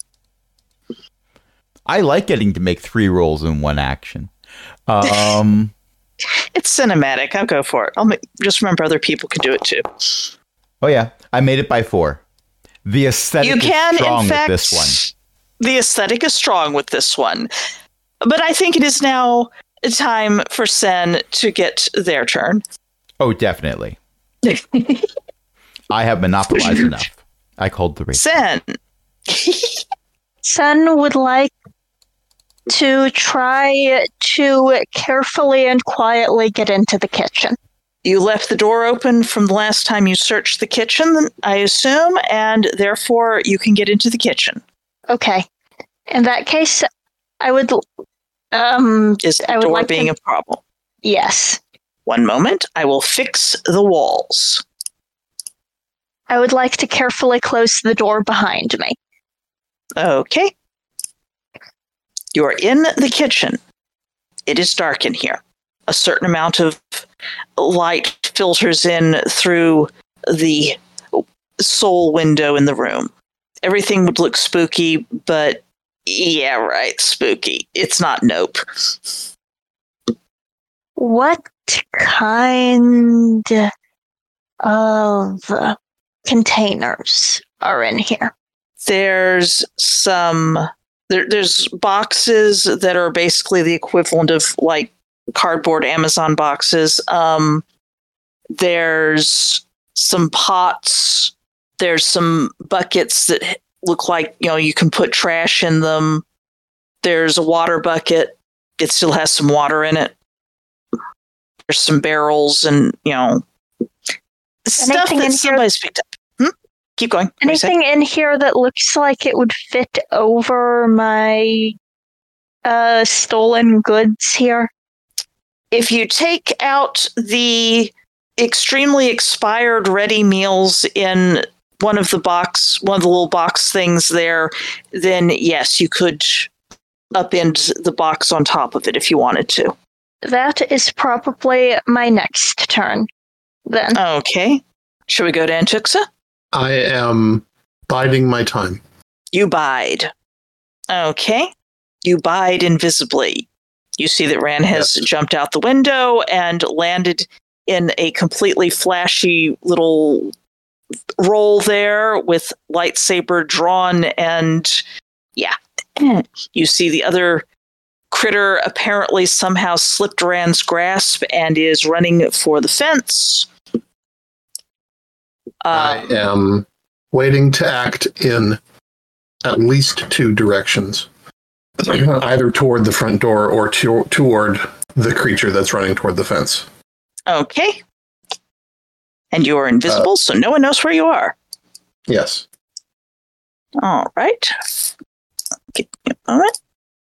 I like getting to make three rolls in one action. Um, It's cinematic. I'll go for it. I'll make, just remember other people can do it too. oh yeah, I made it by four. The aesthetic You can, is strong in fact, with this one. the aesthetic is strong with this one. But I think it is now time for Sen to get their turn. Oh, definitely. I have monopolized enough. I called the race. Sen, Sun would like to try to carefully and quietly get into the kitchen. You left the door open from the last time you searched the kitchen, I assume, and therefore you can get into the kitchen. Okay. In that case, I would... Um, Is the I would door like being to... a problem? Yes. One moment. I will fix the walls. I would like to carefully close the door behind me. Okay. You are in the kitchen. It is dark in here. A certain amount of light filters in through the sole window in the room. Everything would look spooky, but yeah, right, spooky. It's not Nope. What kind of containers are in here? There's some... There, there's boxes that are basically the equivalent of, like, cardboard Amazon boxes. Um, there's some pots. There's some buckets that look like, you know, you can put trash in them. There's a water bucket. It still has some water in it. There's some barrels and, you know, stuff Anything that in here- somebody's picked up. Hmm? Keep going. What do you say? Anything in here that looks like it would fit over my uh, stolen goods here? If you take out the extremely expired ready meals in one of the box, one of the little box things there, then yes, you could upend the box on top of it if you wanted to. That is probably my next turn, then. Okay. Should we go to Antuxa? I am biding my time. You bide. Okay. You bide invisibly. You see that Ran has Yes. jumped out the window and landed in a completely flashy little roll there with lightsaber drawn, and yeah. You see the other critter apparently somehow slipped Ran's grasp and is running for the fence. I Um, am waiting to act in at least two directions. Either toward the front door or to- toward the creature that's running toward the fence. okay. And you are invisible, so no one knows where you are. Yes. All right. Give me a moment.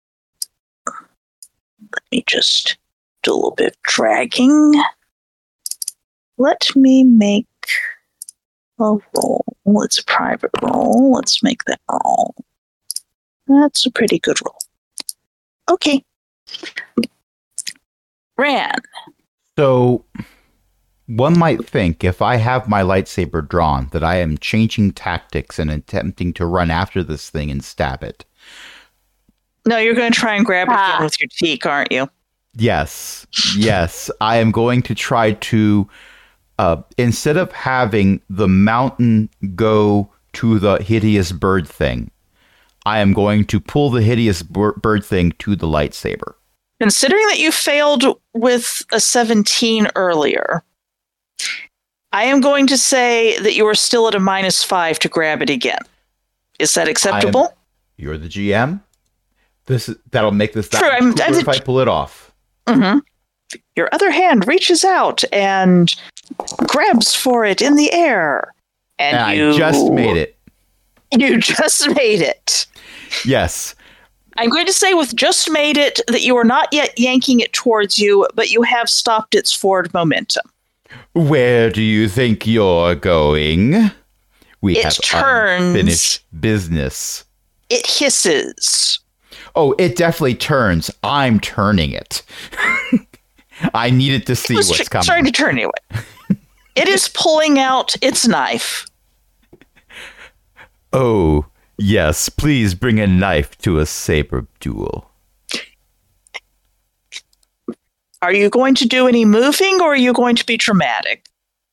Let me just do a little bit of dragging. Let me make a roll. It's a private roll. Let's make that roll. That's a pretty good roll. Okay. Ran. So, one might think if I have my lightsaber drawn that I am changing tactics and attempting to run after this thing and stab it. No, you're going to try and grab it Ah. again with your teak, aren't you? Yes, yes, I am going to try to, uh, instead of having the mountain go to the hideous bird thing, I am going to pull the hideous bir- bird thing to the lightsaber. Considering that you failed with a seventeen earlier, I am going to say that you are still at a minus five to grab it again. Is that acceptable? You're the G M. This is, that'll make this that True, much I'm- cooler I'm- if I pull it off. Mm-hmm. Your other hand reaches out and grabs for it in the air. And, And you I just made it. You just made it. Yes. I'm going to say with just made it that you are not yet yanking it towards you, but you have stopped its forward momentum. Where do you think you're going? We It have turns. unfinished business. It hisses. Oh, it definitely turns. I'm turning it. I needed to see It was what's tr- coming. starting to turn anyway. It is pulling out its knife. Oh, yes. Please bring a knife to a saber duel. Are you going to do any moving, or are you going to be dramatic?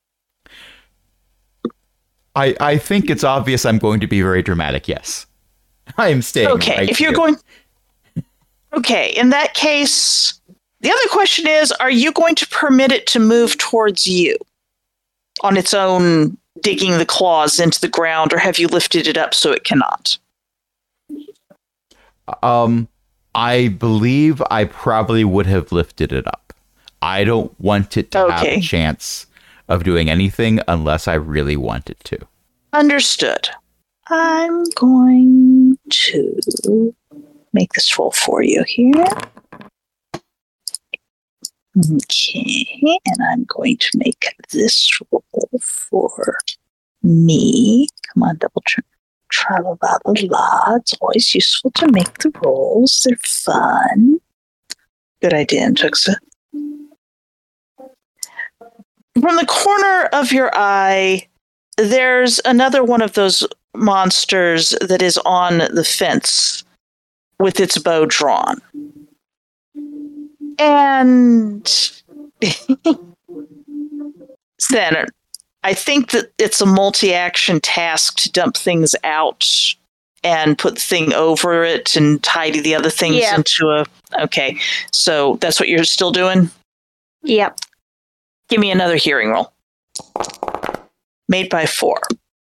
I, I think it's obvious I'm going to be very dramatic, yes. I am staying Okay, right if you're here. going... Okay, in that case, the other question is, are you going to permit it to move towards you on its own, digging the claws into the ground, or have you lifted it up so it cannot? Um, I believe I probably would have lifted it up. I don't want it to Okay. have a chance of doing anything unless I really want it to. Understood. I'm going to make this roll for you here. Okay, and I'm going to make this roll for me. Come on, double tra- tra la la la la. It's always useful to make the rolls. They're fun. Good idea, Antuxa. From the corner of your eye, there's another one of those monsters that is on the fence with its bow drawn. And then I think that it's a multi-action task to dump things out and put the thing over it and tidy the other things Yeah. into a... Okay, so that's what you're still doing? Yep. Give me another hearing roll. Made by four.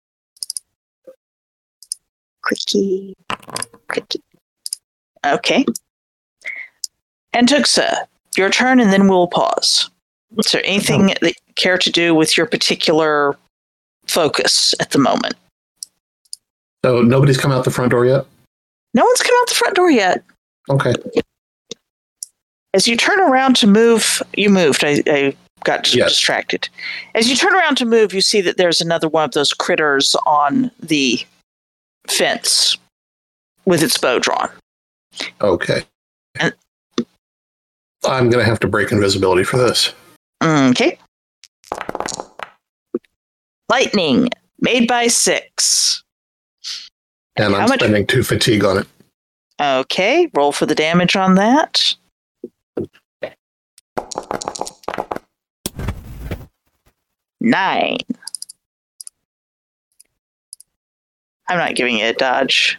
Clicky. Clicky. Okay. Antuxa, your turn, and then we'll pause. Is there anything that you care to do with your particular focus at the moment? So nobody's come out the front door yet? No one's come out the front door yet. Okay. As you turn around to move, you moved. I, I got Yes. distracted. As you turn around to move, you see that there's another one of those critters on the fence with its bow drawn. Okay. And- I'm going to have to break invisibility for this. Okay. Lightning, made by six. And How I'm much- spending two fatigue on it. Okay, roll for the damage on that. Nine. I'm not giving you a dodge.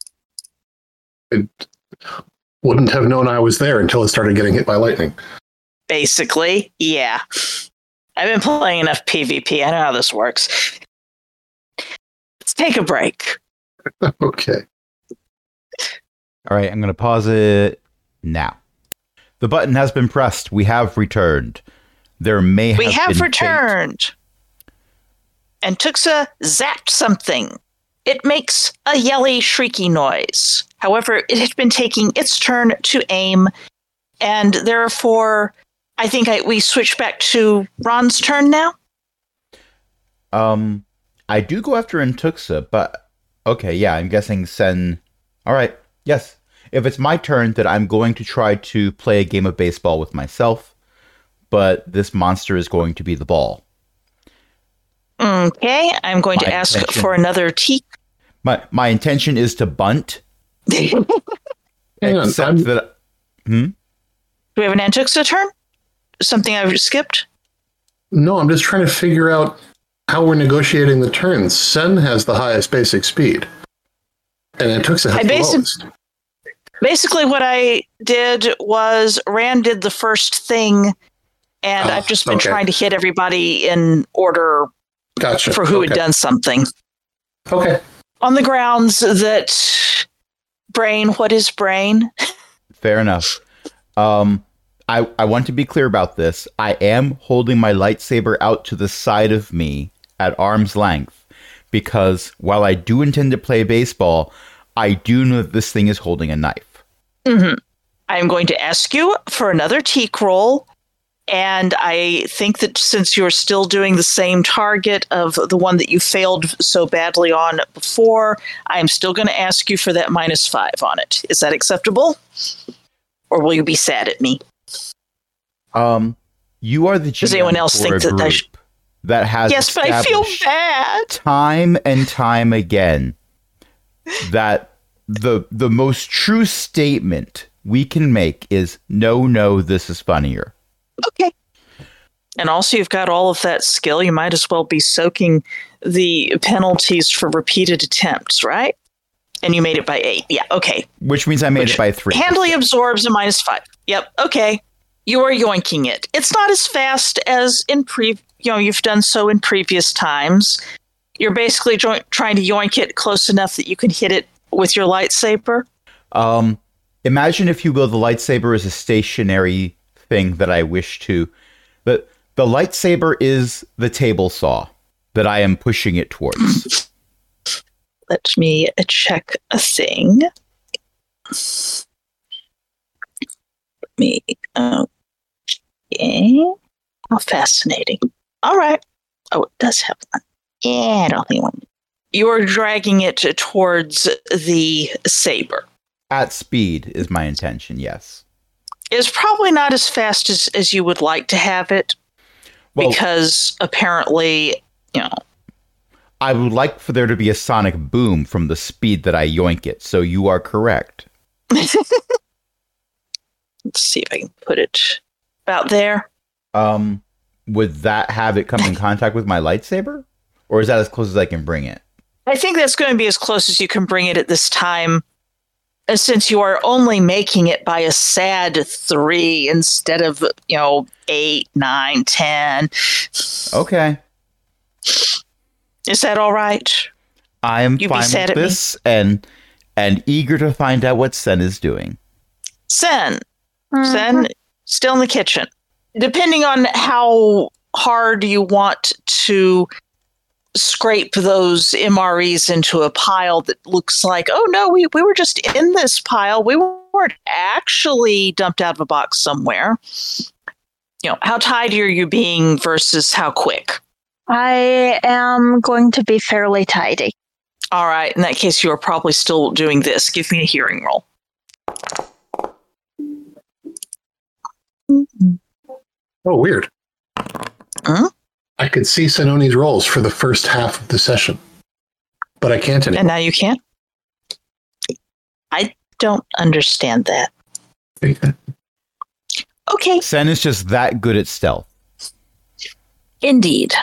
Wouldn't have known I was there until it started getting hit by lightning. Basically, yeah. I've been playing enough PvP. I know how this works. Let's take a break. Okay. All right, I'm going to pause it now. The button has been pressed. We have returned. There may have We have been returned. And Tuxa zapped something. It makes a yelly, shrieky noise. However, it had been taking its turn to aim, and therefore, I think I, we switch back to Ron's turn now. fate. Um, I do go after Intuxa, but okay, yeah, I'm guessing Sen. All right, yes. If it's my turn, then I'm going to try to play a game of baseball with myself, but this monster is going to be the ball. Okay, I'm going to My ask intention. for another teak. My my intention is to bunt, Hang on, except I'm- that. Hmm? Do we have an Antuxa turn? Something I've skipped? No, I'm just trying to figure out how we're negotiating the turns. Sen has the highest basic speed. And Antuxa I has the basi- lowest. Basically, what I did was Rand did the first thing, and Oh, I've just been okay. trying to hit everybody in order Gotcha. for who okay. had done something. Okay. On the grounds that brain, what is brain? Fair enough. Um, I, I want to be clear about this. I am holding my lightsaber out to the side of me at arm's length because while I do intend to play baseball, I do know that this thing is holding a knife. Mm-hmm. I'm going to ask you for another teak roll. And I think that since you're still doing the same target of the one that you failed so badly on before, I'm still going to ask you for that minus five on it. Is that acceptable? Or will you be sad at me? Um, you are the G M Does anyone else for think a that I group sh- that has Yes, but I feel established bad. time and time again that the the most true statement we can make is no, no, this is funnier. Okay. And also, you've got all of that skill. You might as well be soaking the penalties for repeated attempts, right? And you made it by eight. Yeah, okay. Which means I made Which it by three. Handily absorbs a minus five. Yep, okay. You are yoinking it. It's not as fast as in pre, you know, you've done so in previous times. You're basically jo- trying to yoink it close enough that you can hit it with your lightsaber. Um, imagine, if you will, the lightsaber is a stationary thing that I wish to. The, the lightsaber is the table saw that I am pushing it towards. Let me check a thing. Let me. Okay. How fascinating. All right. Oh, it does have one. Yeah, I don't think one. You are dragging it towards the saber. At speed is my intention, yes. It's probably not as fast as, as you would like to have it, well, because apparently, you know. I would like for there to be a sonic boom from the speed that I yoink it, so you are correct. Let's see if I can put it about there. Um, would that have it come in contact with my lightsaber? Or is that as close as I can bring it? I think that's going to be as close as you can bring it at this time, since you are only making it by a sad three instead of, you know, eight, nine, ten. Okay. Is that all right? I am You'd fine with this and and eager to find out what Sen is doing. Sen. Mm-hmm. Sen, still in the kitchen. Depending on how hard you want to scrape those M R Es into a pile that looks like, oh no, we, we were just in this pile. We weren't actually dumped out of a box somewhere. You know, how tidy are you being versus how quick? I am going to be fairly tidy. All right. In that case, you are probably still doing this. Give me a hearing roll. Oh, weird. Huh? I could see Senoni's rolls for the first half of the session, but I can't anymore. And now you can't? I don't understand that. Okay. Sen is just that good at stealth. Indeed.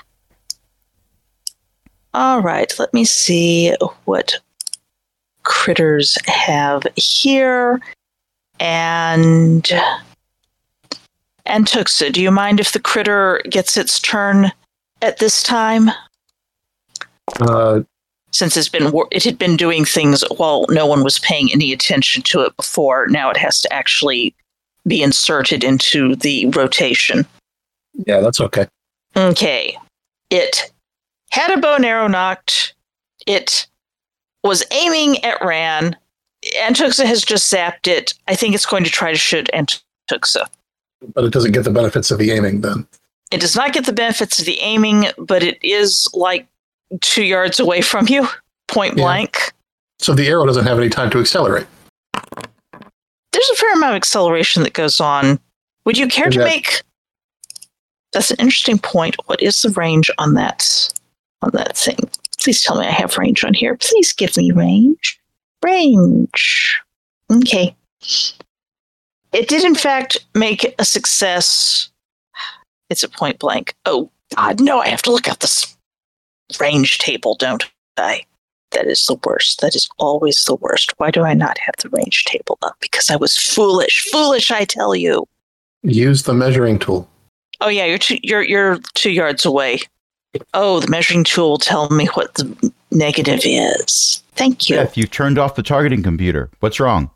All right, let me see what critters have here. And and Tuxa, do you mind if the critter gets its turn at this time? Uh, Since it's been it had been doing things while no one was paying any attention to it before, now it has to actually be inserted into the rotation. Yeah, that's okay. Okay. It had a bow and arrow knocked. It was aiming at Ran. Antuxa has just zapped it. I think it's going to try to shoot Antuxa. But it doesn't get the benefits of the aiming then. It does not get the benefits of the aiming, but it is like two yards away from you, point yeah. blank. So the arrow doesn't have any time to accelerate. There's a fair amount of acceleration that goes on. Would you care Is to that- make... That's an interesting point. What is the range on that on that thing? Please tell me I have range on here. Please give me range. Range. Okay. It did, in fact, make a success. It's a point blank. Oh, God, no, I have to look at this range table, don't I? That is the worst. That is always the worst. Why do I not have the range table up? Because I was foolish. Foolish, I tell you. Use the measuring tool. Oh yeah, you're two, you're you're two yards away. Oh, the measuring tool will tell me what the negative is. Thank you. Yeah, if you turned off the targeting computer, what's wrong?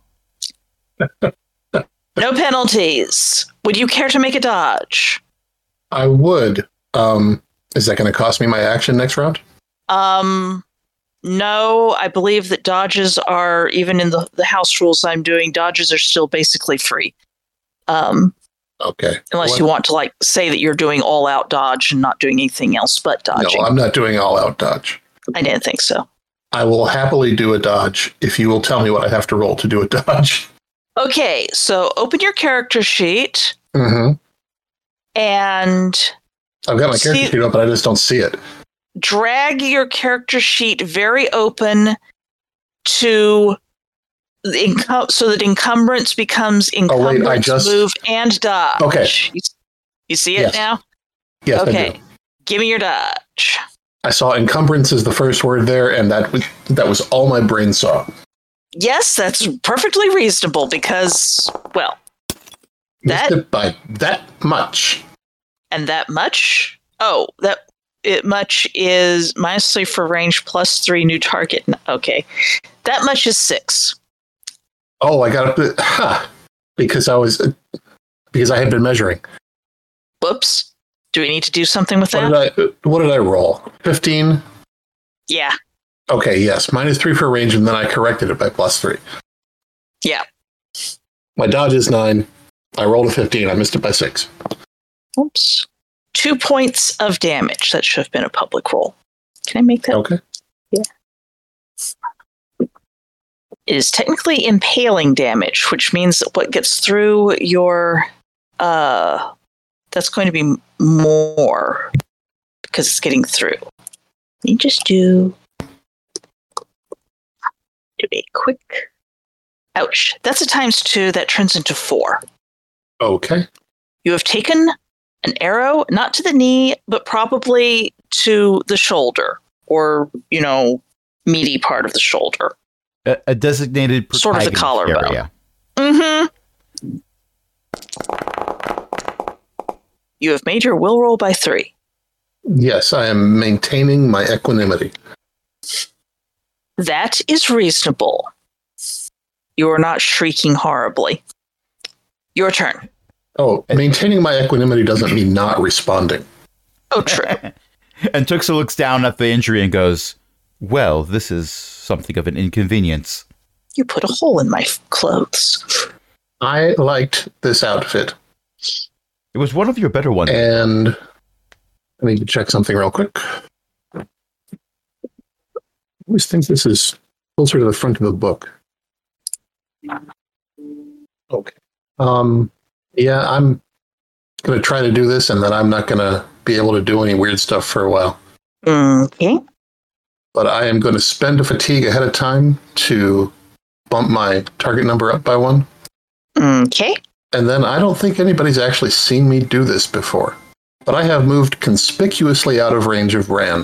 No penalties. Would you care to make a dodge? I would. Um, is that going to cost me my action next round? Um, no. I believe that dodges are, even in the the house rules I'm doing, dodges are still basically free. Um. Okay. Unless what? you want to like say that you're doing all out dodge and not doing anything else but dodging. No, I'm not doing all out dodge. I didn't think so. I will happily do a dodge if you will tell me what I have to roll to do a dodge. Okay, so open your character sheet. Mm-hmm. And I've got my see, character sheet up, but I just don't see it. Drag your character sheet very open to the encum- so that encumbrance becomes encumbrance, oh, wait, I just... move, and dodge. Okay. You, you see it yes. now? Yes, okay. I do. Give me your dodge. I saw encumbrance as the first word there, and that was, that was all my brain saw. Yes, that's perfectly reasonable because, well, Missed that it by that much. And that much? Oh, that it much is minus three for range plus three new target. Okay. That much is six. Oh, I got it. Ha! Because I was because I had been measuring. Whoops. Do we need to do something with What that? did I what did I roll? Fifteen? Yeah. Okay, yes. Minus three for range, and then I corrected it by plus three. Yeah. My dodge is nine. I rolled a fifteen. I missed it by six. Oops. Two points of damage. That should have been a public roll. Can I make that? Okay. Yeah. It is technically impaling damage, which means that what gets through your uh that's going to be more because it's getting through. You just do do a quick ouch. That's a times two that turns into four. Okay. You have taken an arrow, not to the knee, but probably to the shoulder or, you know, meaty part of the shoulder. A, a designated Sort of the protagonist collarbone. area. Mm-hmm. You have made your will roll by three. Yes, I am maintaining my equanimity. That is reasonable. You are not shrieking horribly. Your turn. Oh, maintaining my equanimity doesn't mean not responding. Oh, true. And Tuxa looks down at the injury and goes, well, this is something of an inconvenience. You put a hole in my f- clothes. I liked this outfit. It was one of your better ones. And I need to check something real quick. I always think this is closer to the front of the book. Okay. Um, yeah, I'm going to try to do this, and then I'm not going to be able to do any weird stuff for a while. Okay. But I am going to spend a fatigue ahead of time to bump my target number up by one. Okay. And then I don't think anybody's actually seen me do this before. But I have moved conspicuously out of range of Ran.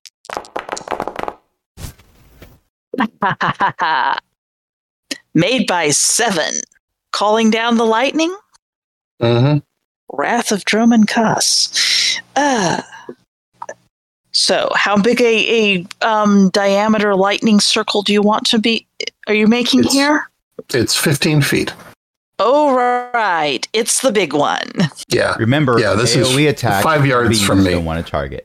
Made by seven. Calling down the lightning? Mm-hmm. Wrath of Droman Kuss. Uh, so, how big a, a um, diameter lightning circle do you want to be? Are you making It's- here? It's fifteen feet. Oh, right. It's the big one. Yeah. Remember, Yeah, this is AoE attack five yards beams from me. don't want to target.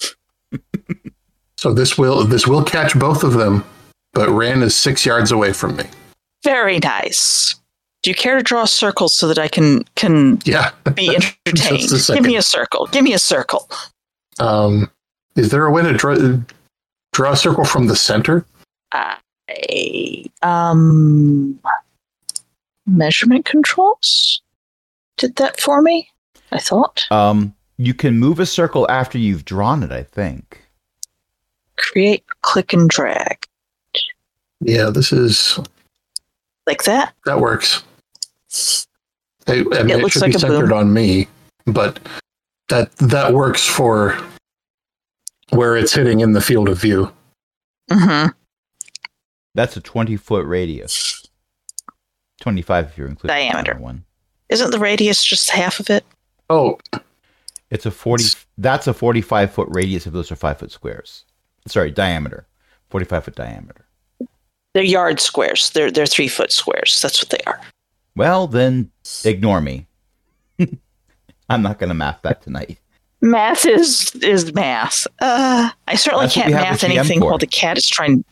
So this will this will catch both of them, but Ran is six yards away from me. Very nice. Do you care to draw a circle so that I can can Yeah. be entertained? Just a second. Give me a circle. Give me a circle. Um, is there a way to draw, draw a circle from the center? I, um, measurement controls did that for me, I thought. Um, you can move a circle after you've drawn it, I think. Create, click, and drag. Yeah, this is Like that? that works. I, I mean, It it, looks should like be a centered boom. on me, but that that works for where it's hitting in the field of view. Mm-hmm. That's a twenty-foot radius. twenty-five if you're including the Diameter. other one. Isn't the radius just half of it? Oh, It's a forty. That's a forty-five foot radius if those are five foot squares. Sorry, diameter. forty-five foot diameter. They're yard squares. They're they're three foot squares. That's what they are. Well, then ignore me. I'm not going to math that tonight. Math is is math. Uh, I certainly That's what can't we have math the G M anything for. while the cat is trying.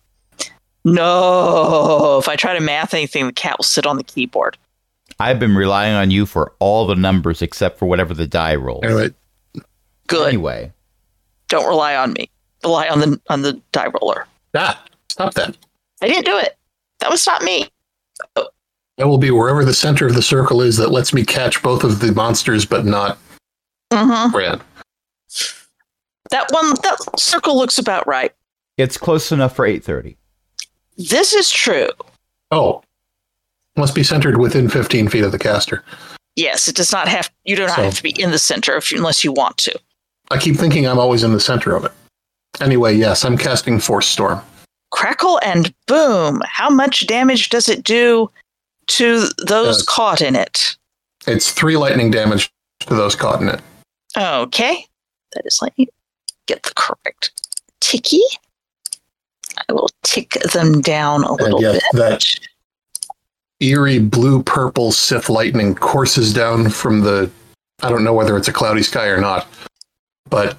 No, if I try to math anything, the cat will sit on the keyboard. I've been relying on you for all the numbers except for whatever the die rolls. anyway, Good. Anyway, Don't rely on me. Rely on the on the die roller. ah, stop that. I didn't do it. That was not me. That will be wherever the center of the circle is that lets me catch both of the monsters, but not Mm-hmm. Ran. That one, that circle looks about right. it's close enough for eight thirty. This is true. Oh, must be centered within fifteen feet of the caster. Yes, it does not have. You do not So- have to be in the center if you, unless you want to. I keep thinking I'm always in the center of it. Anyway, yes, I'm casting Force Storm. Crackle and boom. How much damage does it do to those Uh, caught in it? It's three lightning damage to those caught in it. Okay. That is let me get the correct ticky. I will tick them down a little yes, bit. that- eerie blue-purple Sith lightning courses down from the... I don't know whether it's a cloudy sky or not, but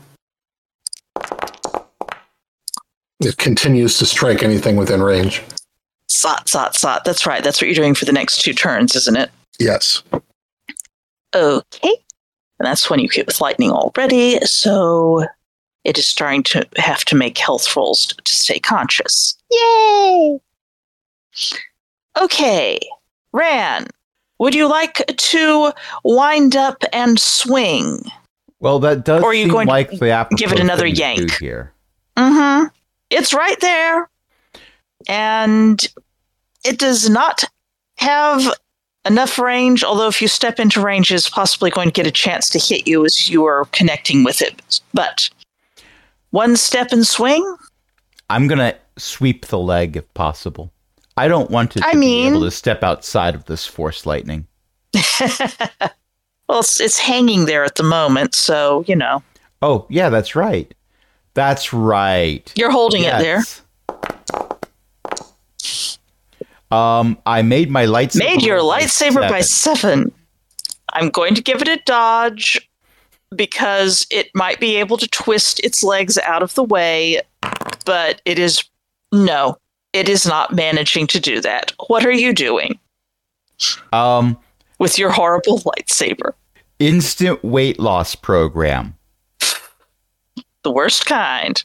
it continues to strike anything within range. Sot, sot, sot. That's right. That's what you're doing for the next two turns, isn't it? Yes. Okay. And that's when you hit with lightning already, so it is starting to have to make health rolls to, to stay conscious. Yay! Okay. Ran, would you like to wind up and swing? Well, that does Or are you seem going to like the apropos give it another thing to do yank? here. Mm-hmm. It's right there. And it does not have enough range, although if you step into range, it's possibly going to get a chance to hit you as you are connecting with it. But one step and swing? I'm going to sweep the leg if possible. I don't want it to I be mean- able to step outside of this force lightning. Well, it's, it's hanging there at the moment, so, you know. Oh, yeah, that's right. That's right. You're holding it there. Yes. Um, I made my lightsaber. Made your by lightsaber by seven. seven. I'm going to give it a dodge because it might be able to twist its legs out of the way, but it is no, it is not managing to do that. What are you doing Um, with your horrible lightsaber? instant weight loss program. The worst kind.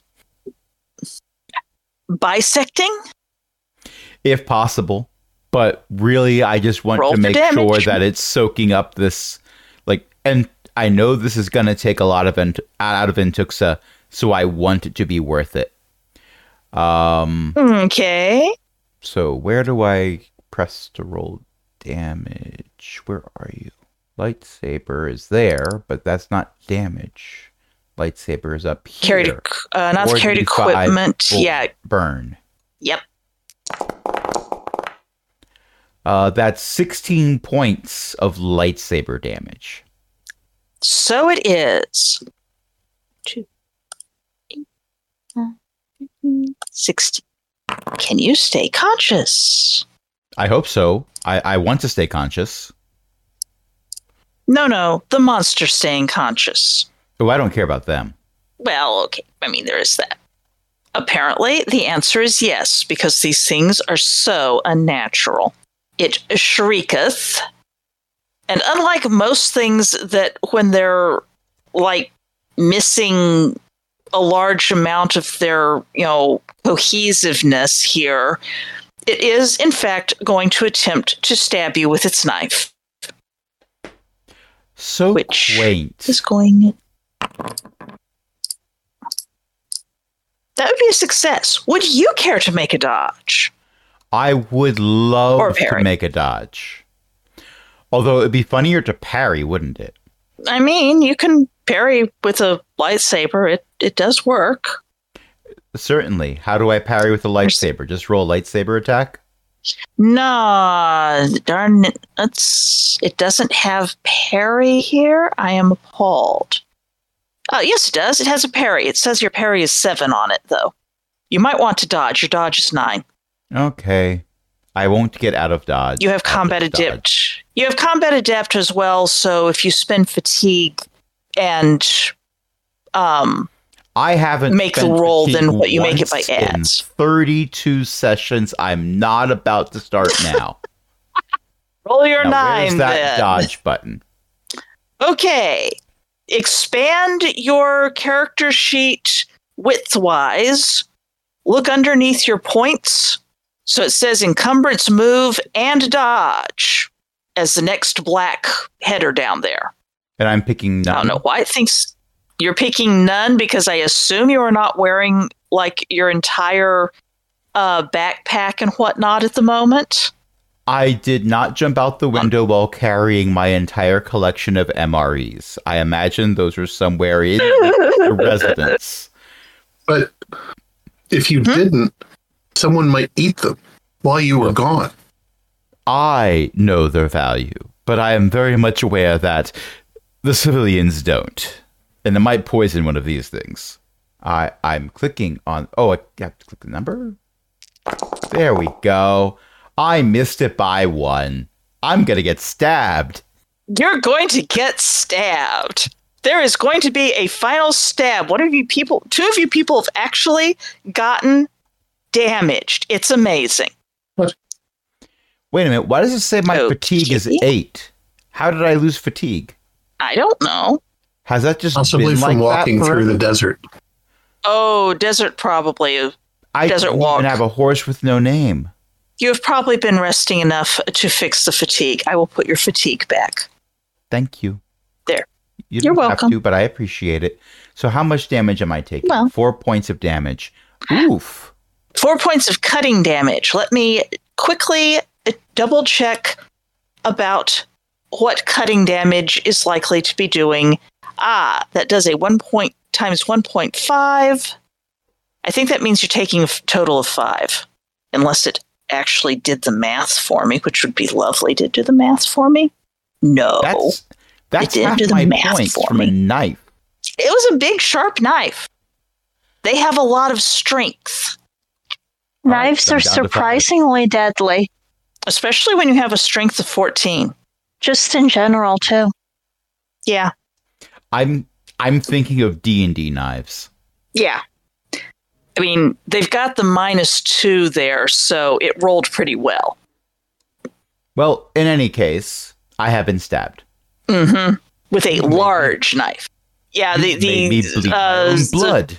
Bisecting? If possible. But really, I just want Roll to for make damage. sure that it's soaking up this, like, and I know this is going to take a lot of ent- out of Intuxa, so I want it to be worth it. Um, Okay. so where do I press to roll damage? Where are you? Lightsaber is there, but that's not damage. Lightsaber is up here. Carried, uh, not carried forty-five equipment. full Yeah. burn. Yep. Uh, that's sixteen points of lightsaber damage. So it is. Two, eight, nine, fifteen, sixteen. Can you stay conscious? I hope so. I, I want to stay conscious. No, no, the monster staying conscious. Oh, I don't care about them. Well, okay. I mean, there is that. Apparently, the answer is yes, because these things are so unnatural. It shrieketh. And unlike most things that when they're like missing a large amount of their, you know, cohesiveness here, it is in fact going to attempt to stab you with its knife. So Which quaint. is going. That would be a success. Would you care to make a dodge? I would love Or to parry. make a dodge. Although it'd be funnier to parry, wouldn't it? I mean, you can parry with a lightsaber. It it does work. Certainly. How do I parry with a lightsaber? Just roll a lightsaber attack? Nah, darn it. It's, it doesn't have parry here. I am appalled. Oh, yes, it does. It has a parry. It says your parry is seven on it, though. You might want to dodge. Your dodge is nine. Okay. I won't get out of dodge. You have I'll combat just dodge. adept. You have combat adept as well, so if you spend fatigue and um I haven't make the spent roll, fatigue then what you make it by once in ads. thirty-two sessions. I'm not about to start now. roll your Now, nine where's that then. dodge button? Okay. Expand your character sheet widthwise. Look underneath your points. So it says encumbrance, move, and dodge as the next black header down there. And I'm picking none. I don't know why it thinks you're picking none, because I assume you are not wearing like your entire uh, backpack and whatnot at the moment. I did not jump out the window while carrying my entire collection of M R Es. I imagine those are somewhere in the residence. But if you Hmm? didn't, someone might eat them while you were gone. I know their value, but I am very much aware that the civilians don't. And it might poison one of these things. I, I'm clicking on... Oh, I have to click the number? There we go. I missed it by one. I'm going to get stabbed. You're going to get stabbed. There is going to be a final stab. One of you people, two of you people have actually gotten damaged. It's amazing. What? Wait a minute. Why does it say my Okay. fatigue is eight? How did I lose fatigue? I don't know. Has that just Possibly been from like walking that through forever? the desert. Oh, desert probably. I desert don't walk. even have a horse with no name. You have probably been resting enough to fix the fatigue. I will put your fatigue back. Thank you. There. You You're don't welcome. have to, but I appreciate it. So how much damage am I taking? Well. Four points of damage. Oof. Four points of cutting damage. Let me quickly double check about what cutting damage is likely to be doing. Ah, that does a one point times one point five. I think that means you're taking a f- total of five, unless it actually did the math for me, which would be lovely to do the math for me. No, That's that's didn't half do the my math points for from a me. knife. it was a big, sharp knife. They have a lot of strength, All right, Knives so I'm are down to five. surprisingly deadly, especially when you have a strength of fourteen. just in general, too. Yeah, I'm I'm thinking of D and D knives. yeah. I mean, they've got the minus two there, so it rolled pretty well. Well, in any case, I have been stabbed. Mm-hmm. With a You made me- large knife. Yeah, the You made me the bleed my uh, own the- blood.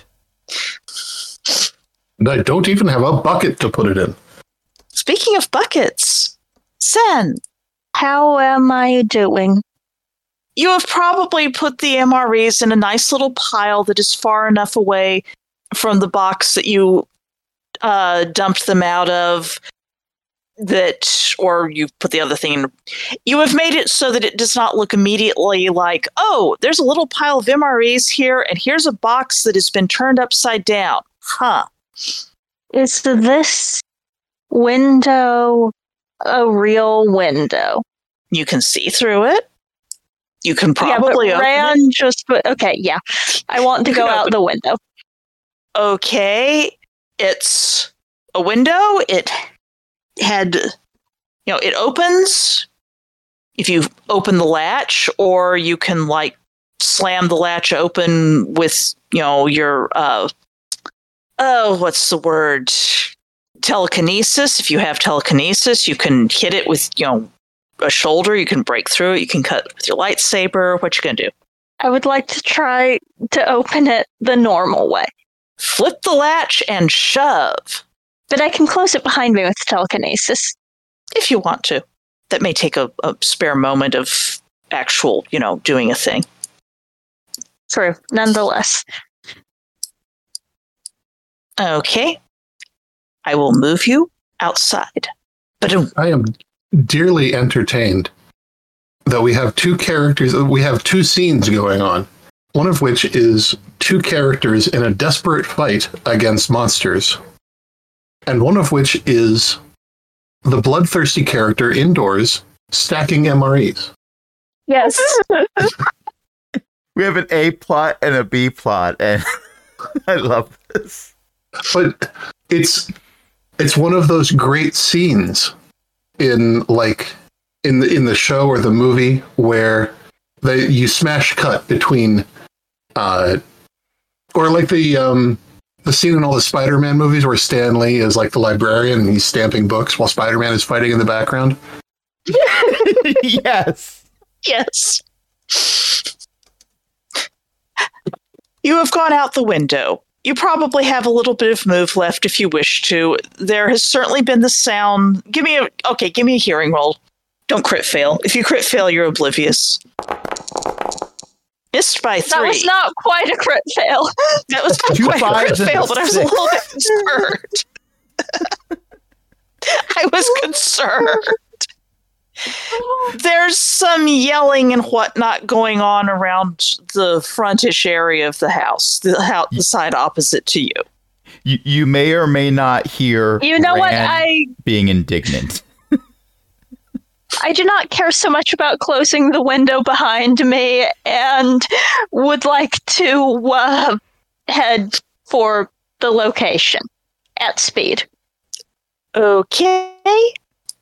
And I don't even have a bucket to put it in. Speaking of buckets, Sen, How am I doing? you have probably put the M R Es in a nice little pile that is far enough away from the box that you uh, dumped them out of. That, or you put the other thing in. You have made it so that it does not look immediately like, oh, there's a little pile of M R Es here, and here's a box that has been turned upside down. Huh. Is this window a real window? You can see through it. You can yeah, but probably open Ran it. just. Okay, yeah. I want to You go can out open- the window. Okay, it's a window. It had, you know, it opens if you open the latch, or you can like slam the latch open with, you know, your uh oh, what's the word? Telekinesis. If you have telekinesis, you can hit it with, you know, a shoulder. You can break through it. You can cut with your lightsaber. What you gonna do? I would like to try to open it the normal way, Flip the latch and shove but I can close it behind me with telekinesis. if you want to. That may take a, a spare moment of actual, you know, doing a thing. True, nonetheless. Okay. I will move you outside. But I am dearly entertained that we have two characters, we have two scenes going on, one of which is two characters in a desperate fight against monsters, and one of which is the bloodthirsty character indoors stacking M R Es. Yes. We have an A plot and a B plot, and I love this. But it's it's one of those great scenes in like in the in the show or the movie where they you smash cut between uh or like the um the scene in all the Spider-Man movies where Stan Lee is like the librarian and he's stamping books while Spider-Man is fighting in the background. Yes. yes. You have gone out the window. You probably have a little bit of move left if you wish to. There has certainly been the sound. Give me a okay, give me a hearing roll. Don't crit fail. If you crit fail, you're oblivious. Missed by three. That was not quite a crit fail. That was not Two quite a crit fives and fail, a but I was a six. little bit concerned. I was concerned. There's some yelling and whatnot going on around the frontish area of the house, the house, the side opposite to you. You you may or may not hear You know what? Rand I being indignant. I do not care so much about closing the window behind me, and would like to uh, head for the location at speed. Okay.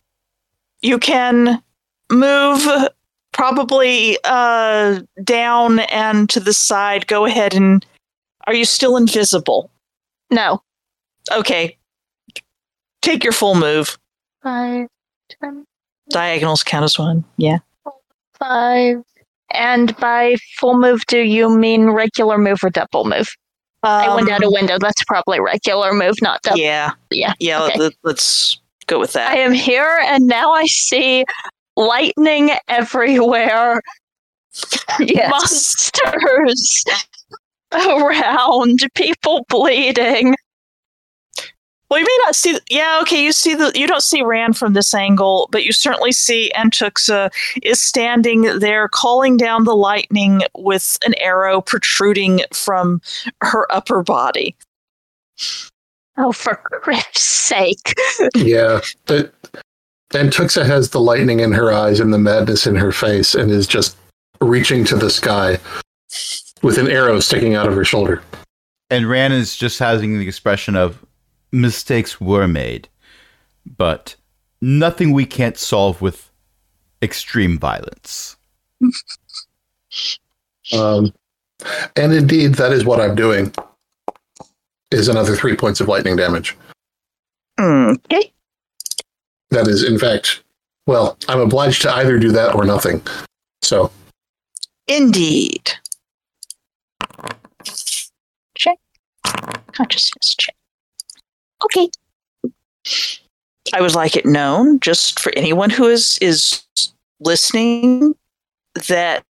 You can move probably uh, down and to the side. Go ahead and... Are you still invisible? No. Okay. Take your full move. Five, ten, Diagonals count as one. Yeah. five. And by full move, do you mean regular move or double move? Um, I went out a window. That's probably regular move, not double. Yeah. Yeah. Yeah, Okay. let, let's go with that. I am here, and now I see lightning everywhere. Yes. Monsters around, people bleeding. Well, you may not see. Yeah, okay. You see the. You don't see Rand from this angle, but you certainly see Antuxa is standing there, calling down the lightning with an arrow protruding from her upper body. Oh, for Christ's sake! Yeah. The, and Tuxa has the lightning in her eyes and the madness in her face and is just reaching to the sky with an arrow sticking out of her shoulder. And Ran is just having the expression of, mistakes were made, but nothing we can't solve with extreme violence. Um, and indeed, that is what I'm doing. Is another three points of lightning damage. Okay. That is, in fact, well, I'm obliged to either do that or nothing. So, Indeed. Check. Consciousness check. Okay. I would like it known, just for anyone who is is listening, that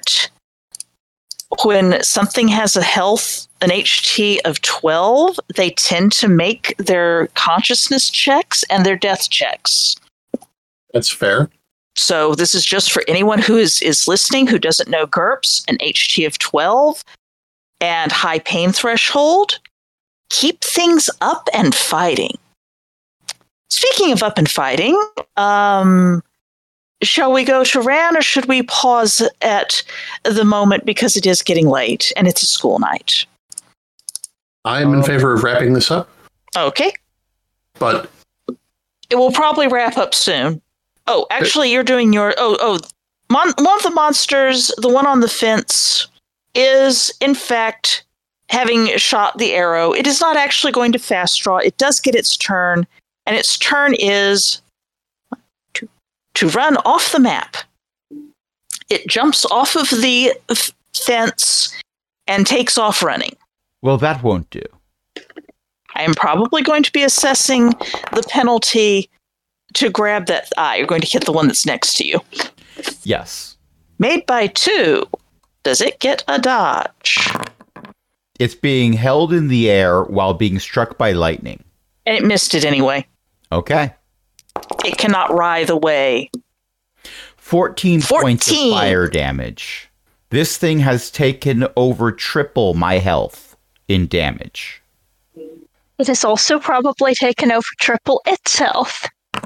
when something has a health, an H T of twelve, they tend to make their consciousness checks and their death checks. that's fair. So this is just for anyone who is, is listening who doesn't know GURPS, an H T of twelve and high pain threshold. Keep things up and fighting. Speaking of up and fighting, um, shall we go to Ran or should we pause at the moment because it is getting late and it's a school night? I'm in favor of wrapping this up, Okay. but It will probably wrap up soon. Oh, actually, you're doing your... Oh, oh, mon- one of the monsters, the one on the fence, is, in fact, having shot the arrow. It is not actually going to fast draw. It does get its turn, and its turn is to, to run off the map. It jumps off of the f- fence and takes off running. Well, that won't do. I am probably going to be assessing the penalty to grab that eye. You're going to hit the one that's next to you. Yes. Made by two. Does it get a dodge? It's being held in the air while being struck by lightning. And it missed it anyway. Okay. It cannot writhe away. fourteen, points of fourteen. fire damage. This thing has taken over triple my health in damage. It has also probably taken over triple itself.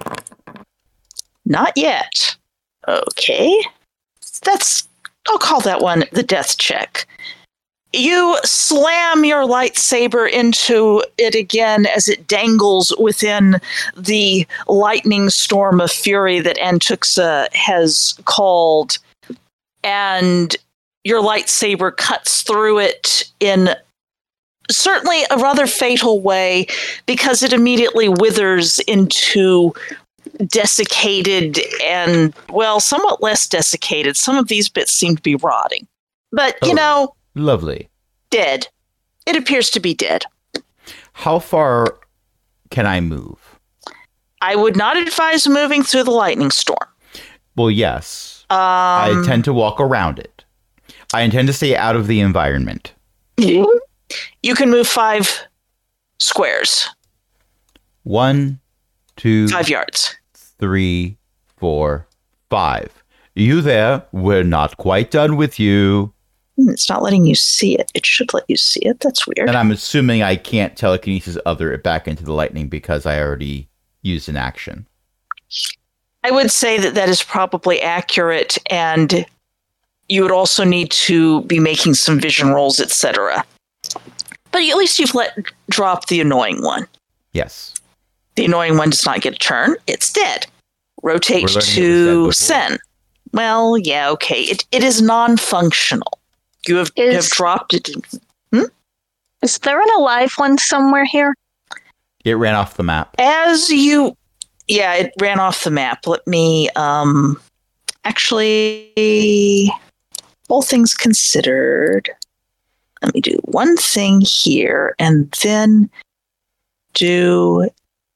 Not yet. Okay. That's... I'll call that one the death check. You slam your lightsaber into it again as it dangles within the lightning storm of fury that Antuxa has called, and your lightsaber cuts through it in certainly a rather fatal way because it immediately withers into desiccated and, well, somewhat less desiccated. Some of these bits seem to be rotting. But, you Oh. know, Lovely. dead. It appears to be dead. How far can I move? I would not advise moving through the lightning storm. Well, yes. Um, I tend to walk around it. I intend to stay out of the environment. You can move five squares, One, two, five yards. three, four, five. You there? We're not quite done with you. Hmm, It's not letting you see it. It should let you see it. That's weird. And I'm assuming I can't telekinesis other it back into the lightning because I already used an action. I would say that that is probably accurate, and you would also need to be making some vision rolls, et cetera. But at least you've let drop the annoying one. Yes. The annoying one does not get a turn. It's dead. rotate We're learning it was to said Sen. Well, yeah, okay. It it is non-functional. You have, Is- have dropped it. In, Is there an alive one somewhere here? It ran off the map. as you, yeah, it ran off the map. Let me, um, actually, all things considered, let me do one thing here and then do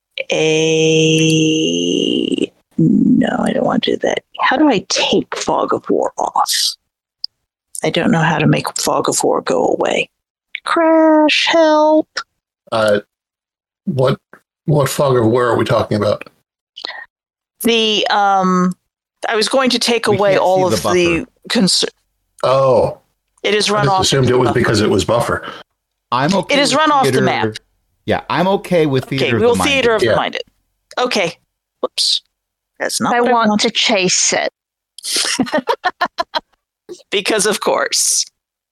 a. No, I don't want to do that. How do I take Fog of War off? I don't know how to make Fog of War go away. Crash, help. Uh, what what fog of war are we talking about? The, um, I was going to take We away can't all see of the the. Cons- Oh, it is I run just off. assumed the it was buffer. because it was buffer. I'm okay. It is with run off the theater- map. Yeah, I'm okay with theater Okay, of we'll the mind. theater of Yeah. the minded. Okay. Whoops. That's not I what want I want to chase it. because of course.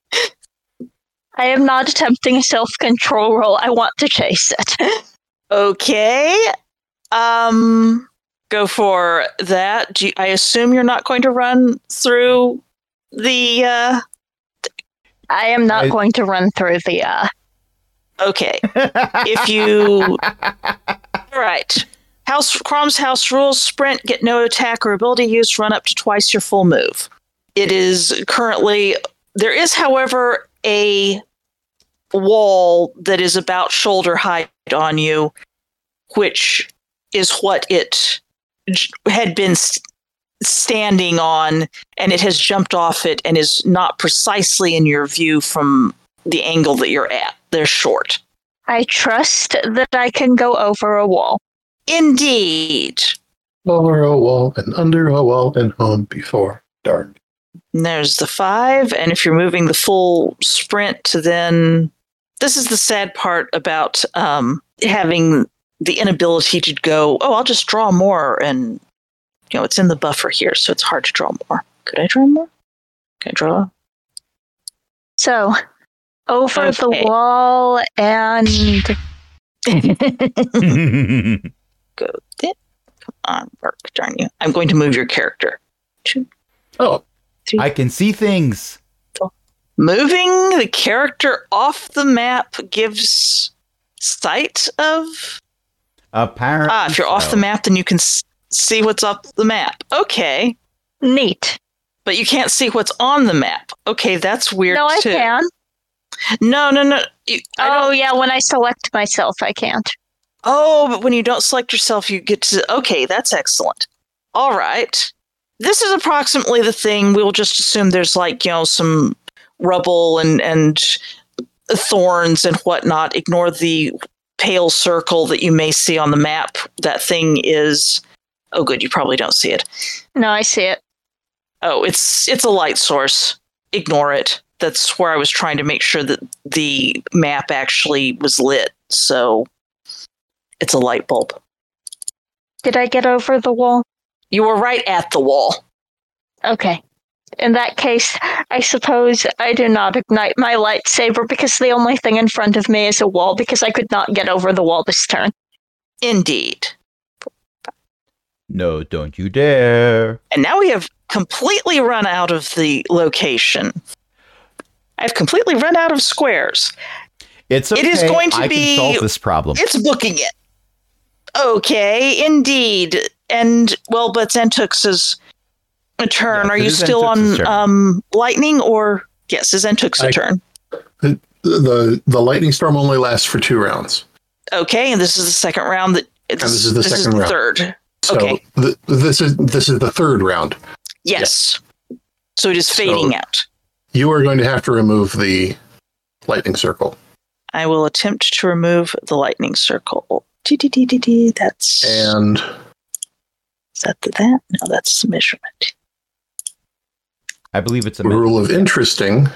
I am not attempting a self-control roll. I want to chase it. Okay. Um go for that. Do you, I assume you're not going to run through the uh I am not I- going to run through the, uh... okay. If you All right. House Crom's house rules: sprint, get no attack or ability use, run up to twice your full move. It is currently there is, however, a wall that is about shoulder height on you, which is what it j- had been s- standing on, and it has jumped off it and is not precisely in your view from the angle that you're at. They're short. I trust that I can go over a wall. Indeed. Over a wall and under a wall and home before dark. And there's the five, and if you're moving the full sprint, then this is the sad part about um, having the inability to go, oh, I'll just draw more, and you know it's in the buffer here, so it's hard to draw more. Could I draw more? Can I draw? So, over the Okay. wall and... Go there. Come on, work, darn you. I'm going to move your character. Two, Oh, three. I can see things. Moving the character off the map gives sight of. Apparently. Ah, if you're off so. the map, then you can s- see what's up the map. Okay. Neat. But you can't see what's on the map. Okay, that's weird No, I too. can. No, no, no. You, I Oh, don't, yeah, when I select myself, I can't. oh, but when you don't select yourself, you get to. Okay, that's excellent. All right. This is approximately the thing. We'll just assume there's like, you know, some rubble and, and thorns and whatnot. Ignore the pale circle that you may see on the map. That thing is. Oh, good. You probably don't see it. No, I see it. Oh, it's it's a light source. Ignore it. That's where I was trying to make sure that the map actually was lit. So it's a light bulb. Did I get over the wall? You were right at the wall. Okay. In that case, I suppose I do not ignite my lightsaber because the only thing in front of me is a wall because I could not get over the wall this turn. Indeed. No, don't you dare. And now we have completely run out of the location. I've completely run out of squares. It's okay. It is going to I be- can solve this problem. It's booking it. Okay, indeed. And, well, but Zentux's a turn. Yes, Are it you is still Zentux's on turn. um, lightning or? Yes, is Zentux's I- turn. the, the the lightning storm only lasts for two rounds. Okay, and this is the second round. That And this is the second round. third. So Okay. th- this is this is the third round. Yes. So it is fading So- out. You are going to have to remove the lightning circle. I will attempt to remove the lightning circle. Dee-dee-dee-dee-dee. That's And is that the that? No, that's the measurement. I believe it's a rule of interesting.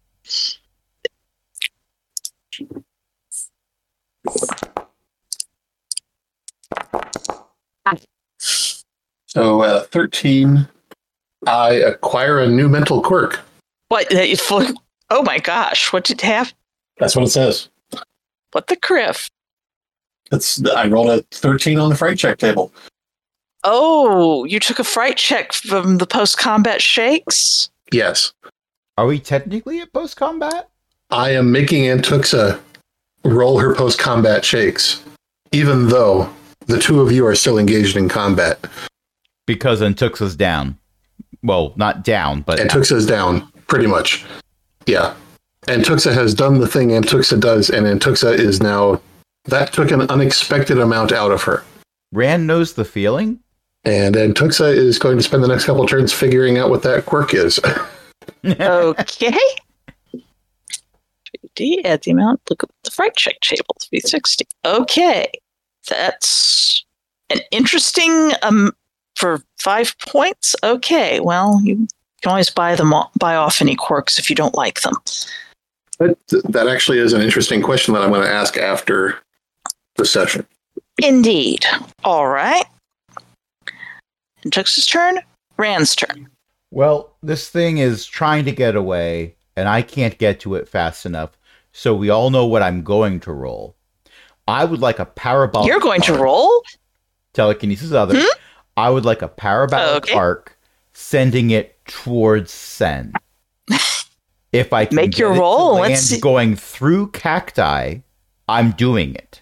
So uh, thirteen, I acquire a new mental quirk. What? that you full- Oh my gosh! What did it have? That's what it says. What the criff? That's I rolled a thirteen on the fright check table. Oh, you took a fright check from the post-combat shakes? Yes. Are we technically at post-combat? I am making Antuxa roll her post-combat shakes, even though the two of you are still engaged in combat. Because Antuxa's down. Well, not down, but... Antuxa's down, pretty much. Yeah. Antuxa has done the thing Antuxa does, and Antuxa is now... That took an unexpected amount out of her. Rand knows the feeling? And Antuxa is going to spend the next couple of turns figuring out what that quirk is. Okay. three D, add the amount. Look at the fright check table. three sixty. Okay. That's an interesting... um for five points? Okay, well, you can always buy them off, buy off any quirks if you don't like them. But that actually is an interesting question that I'm going to ask after the session. Indeed. All right. Antuxa's turn. Rand's turn. Well, this thing is trying to get away, and I can't get to it fast enough, so we all know what I'm going to roll. I would like a parabolic You're going arc. to roll? Telekinesis other. Hmm? I would like a parabolic Okay. arc sending it towards Sen. If I can Make get your it to roll. land Let's see. going through cacti, I'm doing it.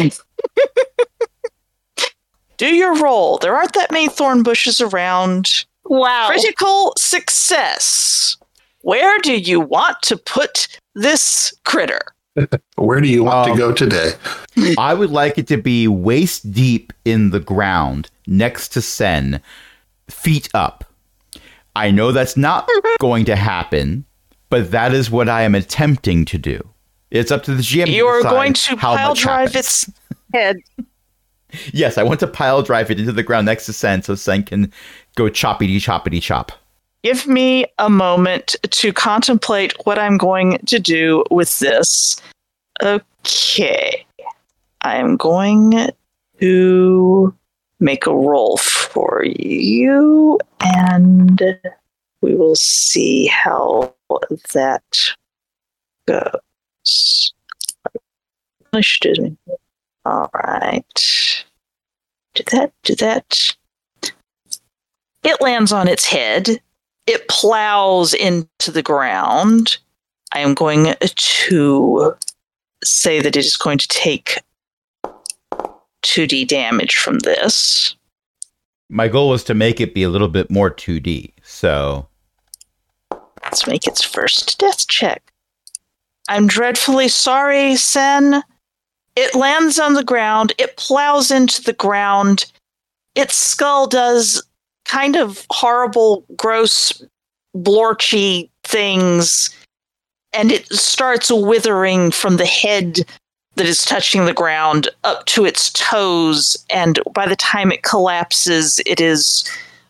Do your roll. There aren't that many thorn bushes around. Wow. Critical success. Where do you want to put this critter? Where do you want Um, to go today? I would like it to be waist deep in the ground next to Sen, feet up. I know that's not going to happen, but that is what I am attempting to do. It's up to the G M. You are decide going to how pile much drive happens. its head. Yes, I want to pile drive it into the ground next to Sen so Sen can go choppity choppity chop. Give me a moment to contemplate what I'm going to do with this. Okay. I'm going to make a roll for you, and we will see how that goes. Excuse me. All right. Do that, do that. It lands on its head. It plows into the ground. I am going to say that it is going to take two D damage from this. My goal was to make it be a little bit more two D, so Let's make its first death check. I'm dreadfully sorry, Sen. It lands on the ground. It plows into the ground. Its skull does kind of horrible, gross, blorchy things, and it starts withering from the head that is touching the ground up to its toes, and by the time it collapses, it is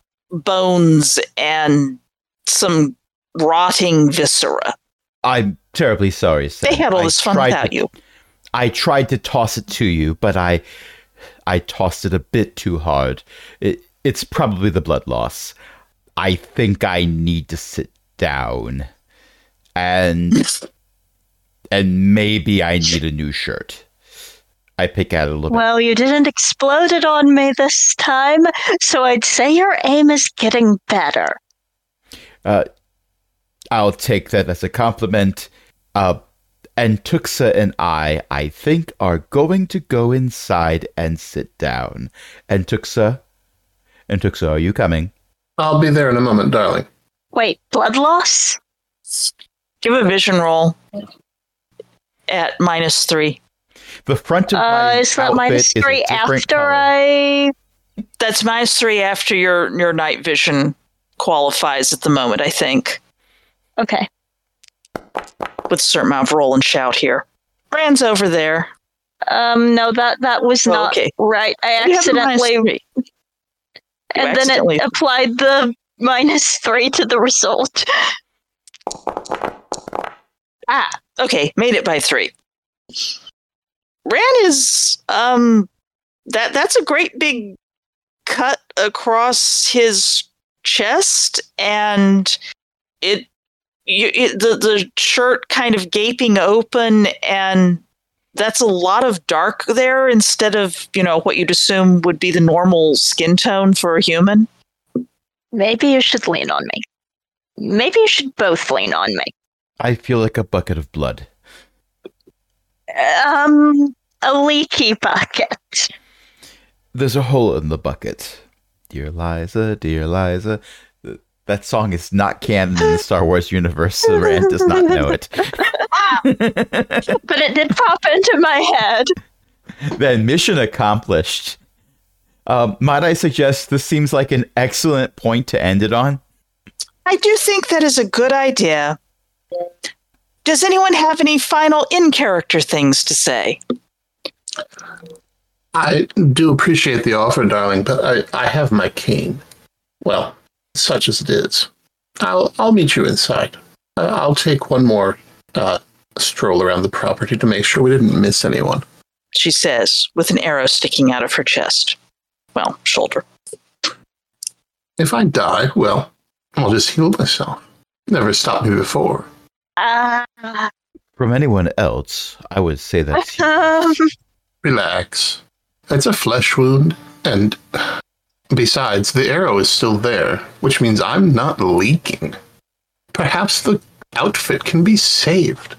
bones and some rotting viscera. I'm terribly sorry, Sen. They had all I this fun tried without to- you. I tried to toss it to you, but I I tossed it a bit too hard. It, it's probably the blood loss. I think I need to sit down. And and maybe I need a new shirt. I pick out a little bit. Well, you didn't explode it on me this time, so I'd say your aim is getting better. Uh, I'll take that as a compliment. Uh, and Tuxa and I, I think, are going to go inside and sit down. And Tuxa, and Tuxa, are you coming? I'll be there in a moment, darling. Wait, blood loss? Give a vision roll at minus three. The front of Uh, my is that outfit minus is a three different after color. I... That's minus three after your, your night vision qualifies at the moment, I think. Okay. With a certain amount of roll and shout here. Brand's over there. Um, no, that, that was Oh, not okay. right. I You have a minus accidentally... three. And then accidentally- it applied the minus three to the result. Ah, okay, made it by three. Ran is um that that's a great big cut across his chest, and it, you, it the the shirt kind of gaping open, and that's a lot of dark there instead of, you know, what you'd assume would be the normal skin tone for a human. Maybe you should lean on me. Maybe you should both lean on me. I feel like a bucket of blood. Um, a leaky bucket. There's a hole in the bucket. Dear Liza, dear Liza. That song is not canon in the Star Wars universe, so Rand does not know it. But it did pop into my head. Then mission accomplished. Um, might I suggest this seems like an excellent point to end it on? I do think that is a good idea. Does anyone have any final in-character things to say? I do appreciate the offer, darling, but I, I have my cane. Well, such as it is. I'll I'll meet you inside. I'll take one more uh, stroll around the property to make sure we didn't miss anyone. She says, with an arrow sticking out of her chest. Well, shoulder. If I die, well, I'll just heal myself. Never stopped me before. Uh, From anyone else, I would say that's um, Relax. It's a flesh wound, and besides, the arrow is still there, which means I'm not leaking. Perhaps the outfit can be saved.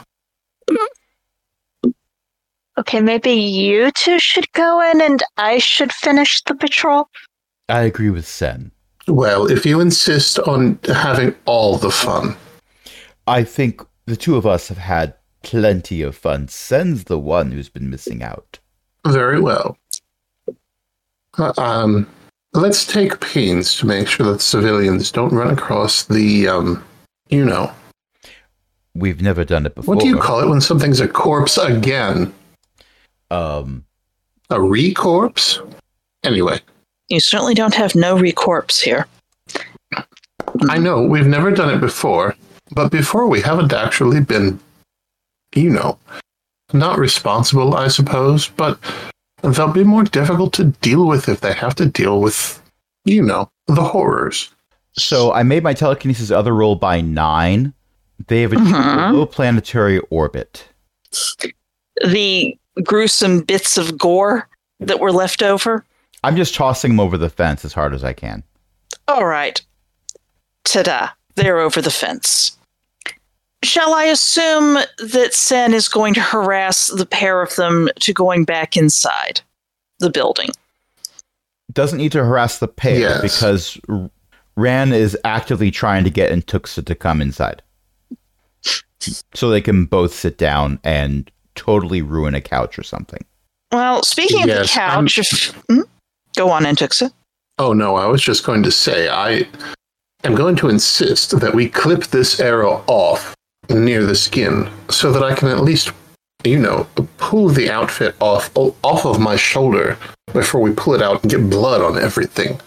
okay, maybe you two should go in and I should finish the patrol. I agree with Sen. Well, if you insist on having all the fun. I think the two of us have had plenty of fun. Sen's the one who's been missing out. Very well. Uh, um, let's take pains to make sure that civilians don't run across the, um, you know. We've never done it before. What do you call it when something's a corpse again? Um, A re-corpse? Anyway. You certainly don't have no recorpse here. I know, we've never done it before, but before we haven't actually been, you know, not responsible, I suppose, but they'll be more difficult to deal with if they have to deal with, you know, the horrors. so I made my telekinesis other roll by nine. They have achieved Mhm. a low planetary orbit. The gruesome bits of gore that were left over. I'm just tossing them over the fence as hard as I can. All right. Ta-da. They're over the fence. Shall I assume that Sen is going to harass the pair of them to going back inside the building? Doesn't need to harass the pair Yes. because R- Ran is actively trying to get Intuxa to come inside. So they can both sit down and totally ruin a couch or something. Well, speaking of Yes, the couch, if, hmm? Go on, Intuxa. Oh no, I was just going to say, I am going to insist that we clip this arrow off near the skin so that I can at least, you know, pull the outfit off off of my shoulder before we pull it out and get blood on everything.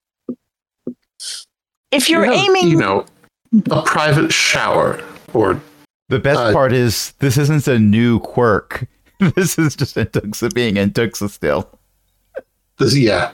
If you're We have, aiming... you know, a private shower or The best Uh, part is this isn't a new quirk. This is just Intuxa being Intuxa still. this, yeah.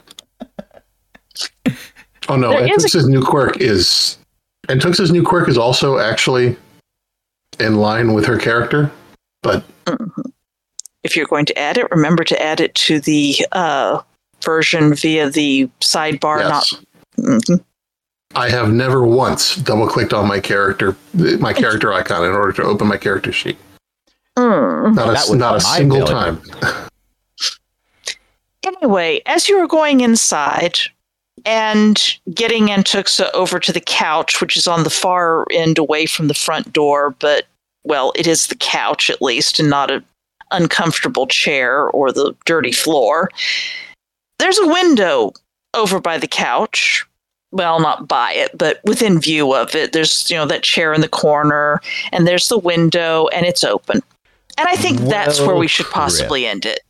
Oh no, There is a- Antux's new quirk is Antux's new quirk is also actually in line with her character, but If you're going to add it, remember to add it to the uh, version via the sidebar. yes. Not. Mhm. I have never once double clicked on my character, my character icon, in order to open my character sheet. Mm. Not That a, was not a my single failure. time. Anyway, as you were going inside and getting Antuxa over to the couch, which is on the far end away from the front door, but, well, it is the couch at least and not an uncomfortable chair or the dirty floor, there's a window over by the couch. Well, not by it, but within view of it. There's, you know, that chair in the corner, and there's the window, and it's open. And I think that's where Well, we should possibly end it.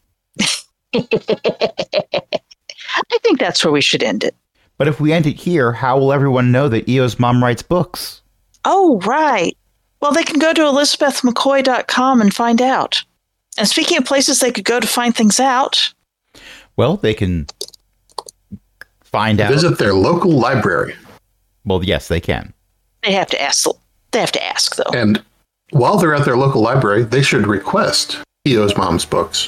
I think that's where we should end it. But if we end it here, how will everyone know that Eo's mom writes books? Oh, right. Well, they can go to elizabeth mccoy dot com and find out. And speaking of places they could go to find things out, Well, they can find out. Visit their local library. Well, yes, they can. they have to ask. They have to ask, though. And while they're at their local library, they should request Theo's mom's books.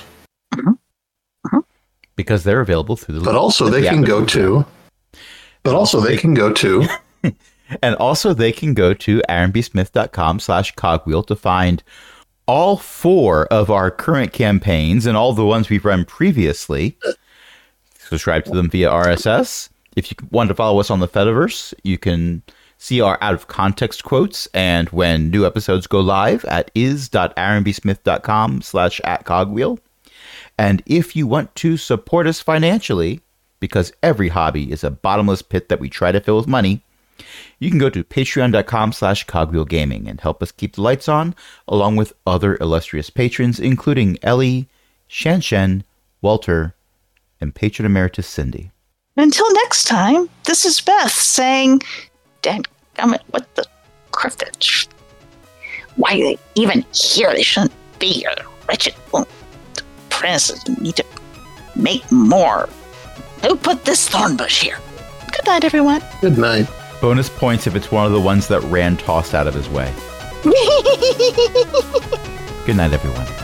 Because they're available through the. But also they the can go Amazon. to. But also they can go to. And also they can go to aaronbsmith.com slash cogwheel to find all four of our current campaigns and all the ones we've run previously. Subscribe to them via R S S. If you want to follow us on the Fediverse, you can see our out-of-context quotes and when new episodes go live at is.aaronbsmith.com slash at cogwheel. And if you want to support us financially, because every hobby is a bottomless pit that we try to fill with money, you can go to patreon.com slash cogwheelgaming and help us keep the lights on, along with other illustrious patrons, including Ellie, Shan Shen, Walter, and patron emeritus Cindy. Until next time, this is Beth saying, Dad, what the criffage? Why are they even here? They shouldn't be here. Wretched well, the princes need to make more. Who put this thorn bush here? Good night, everyone. Good night. Bonus points if it's one of the ones that Rand tossed out of his way. Good night, everyone.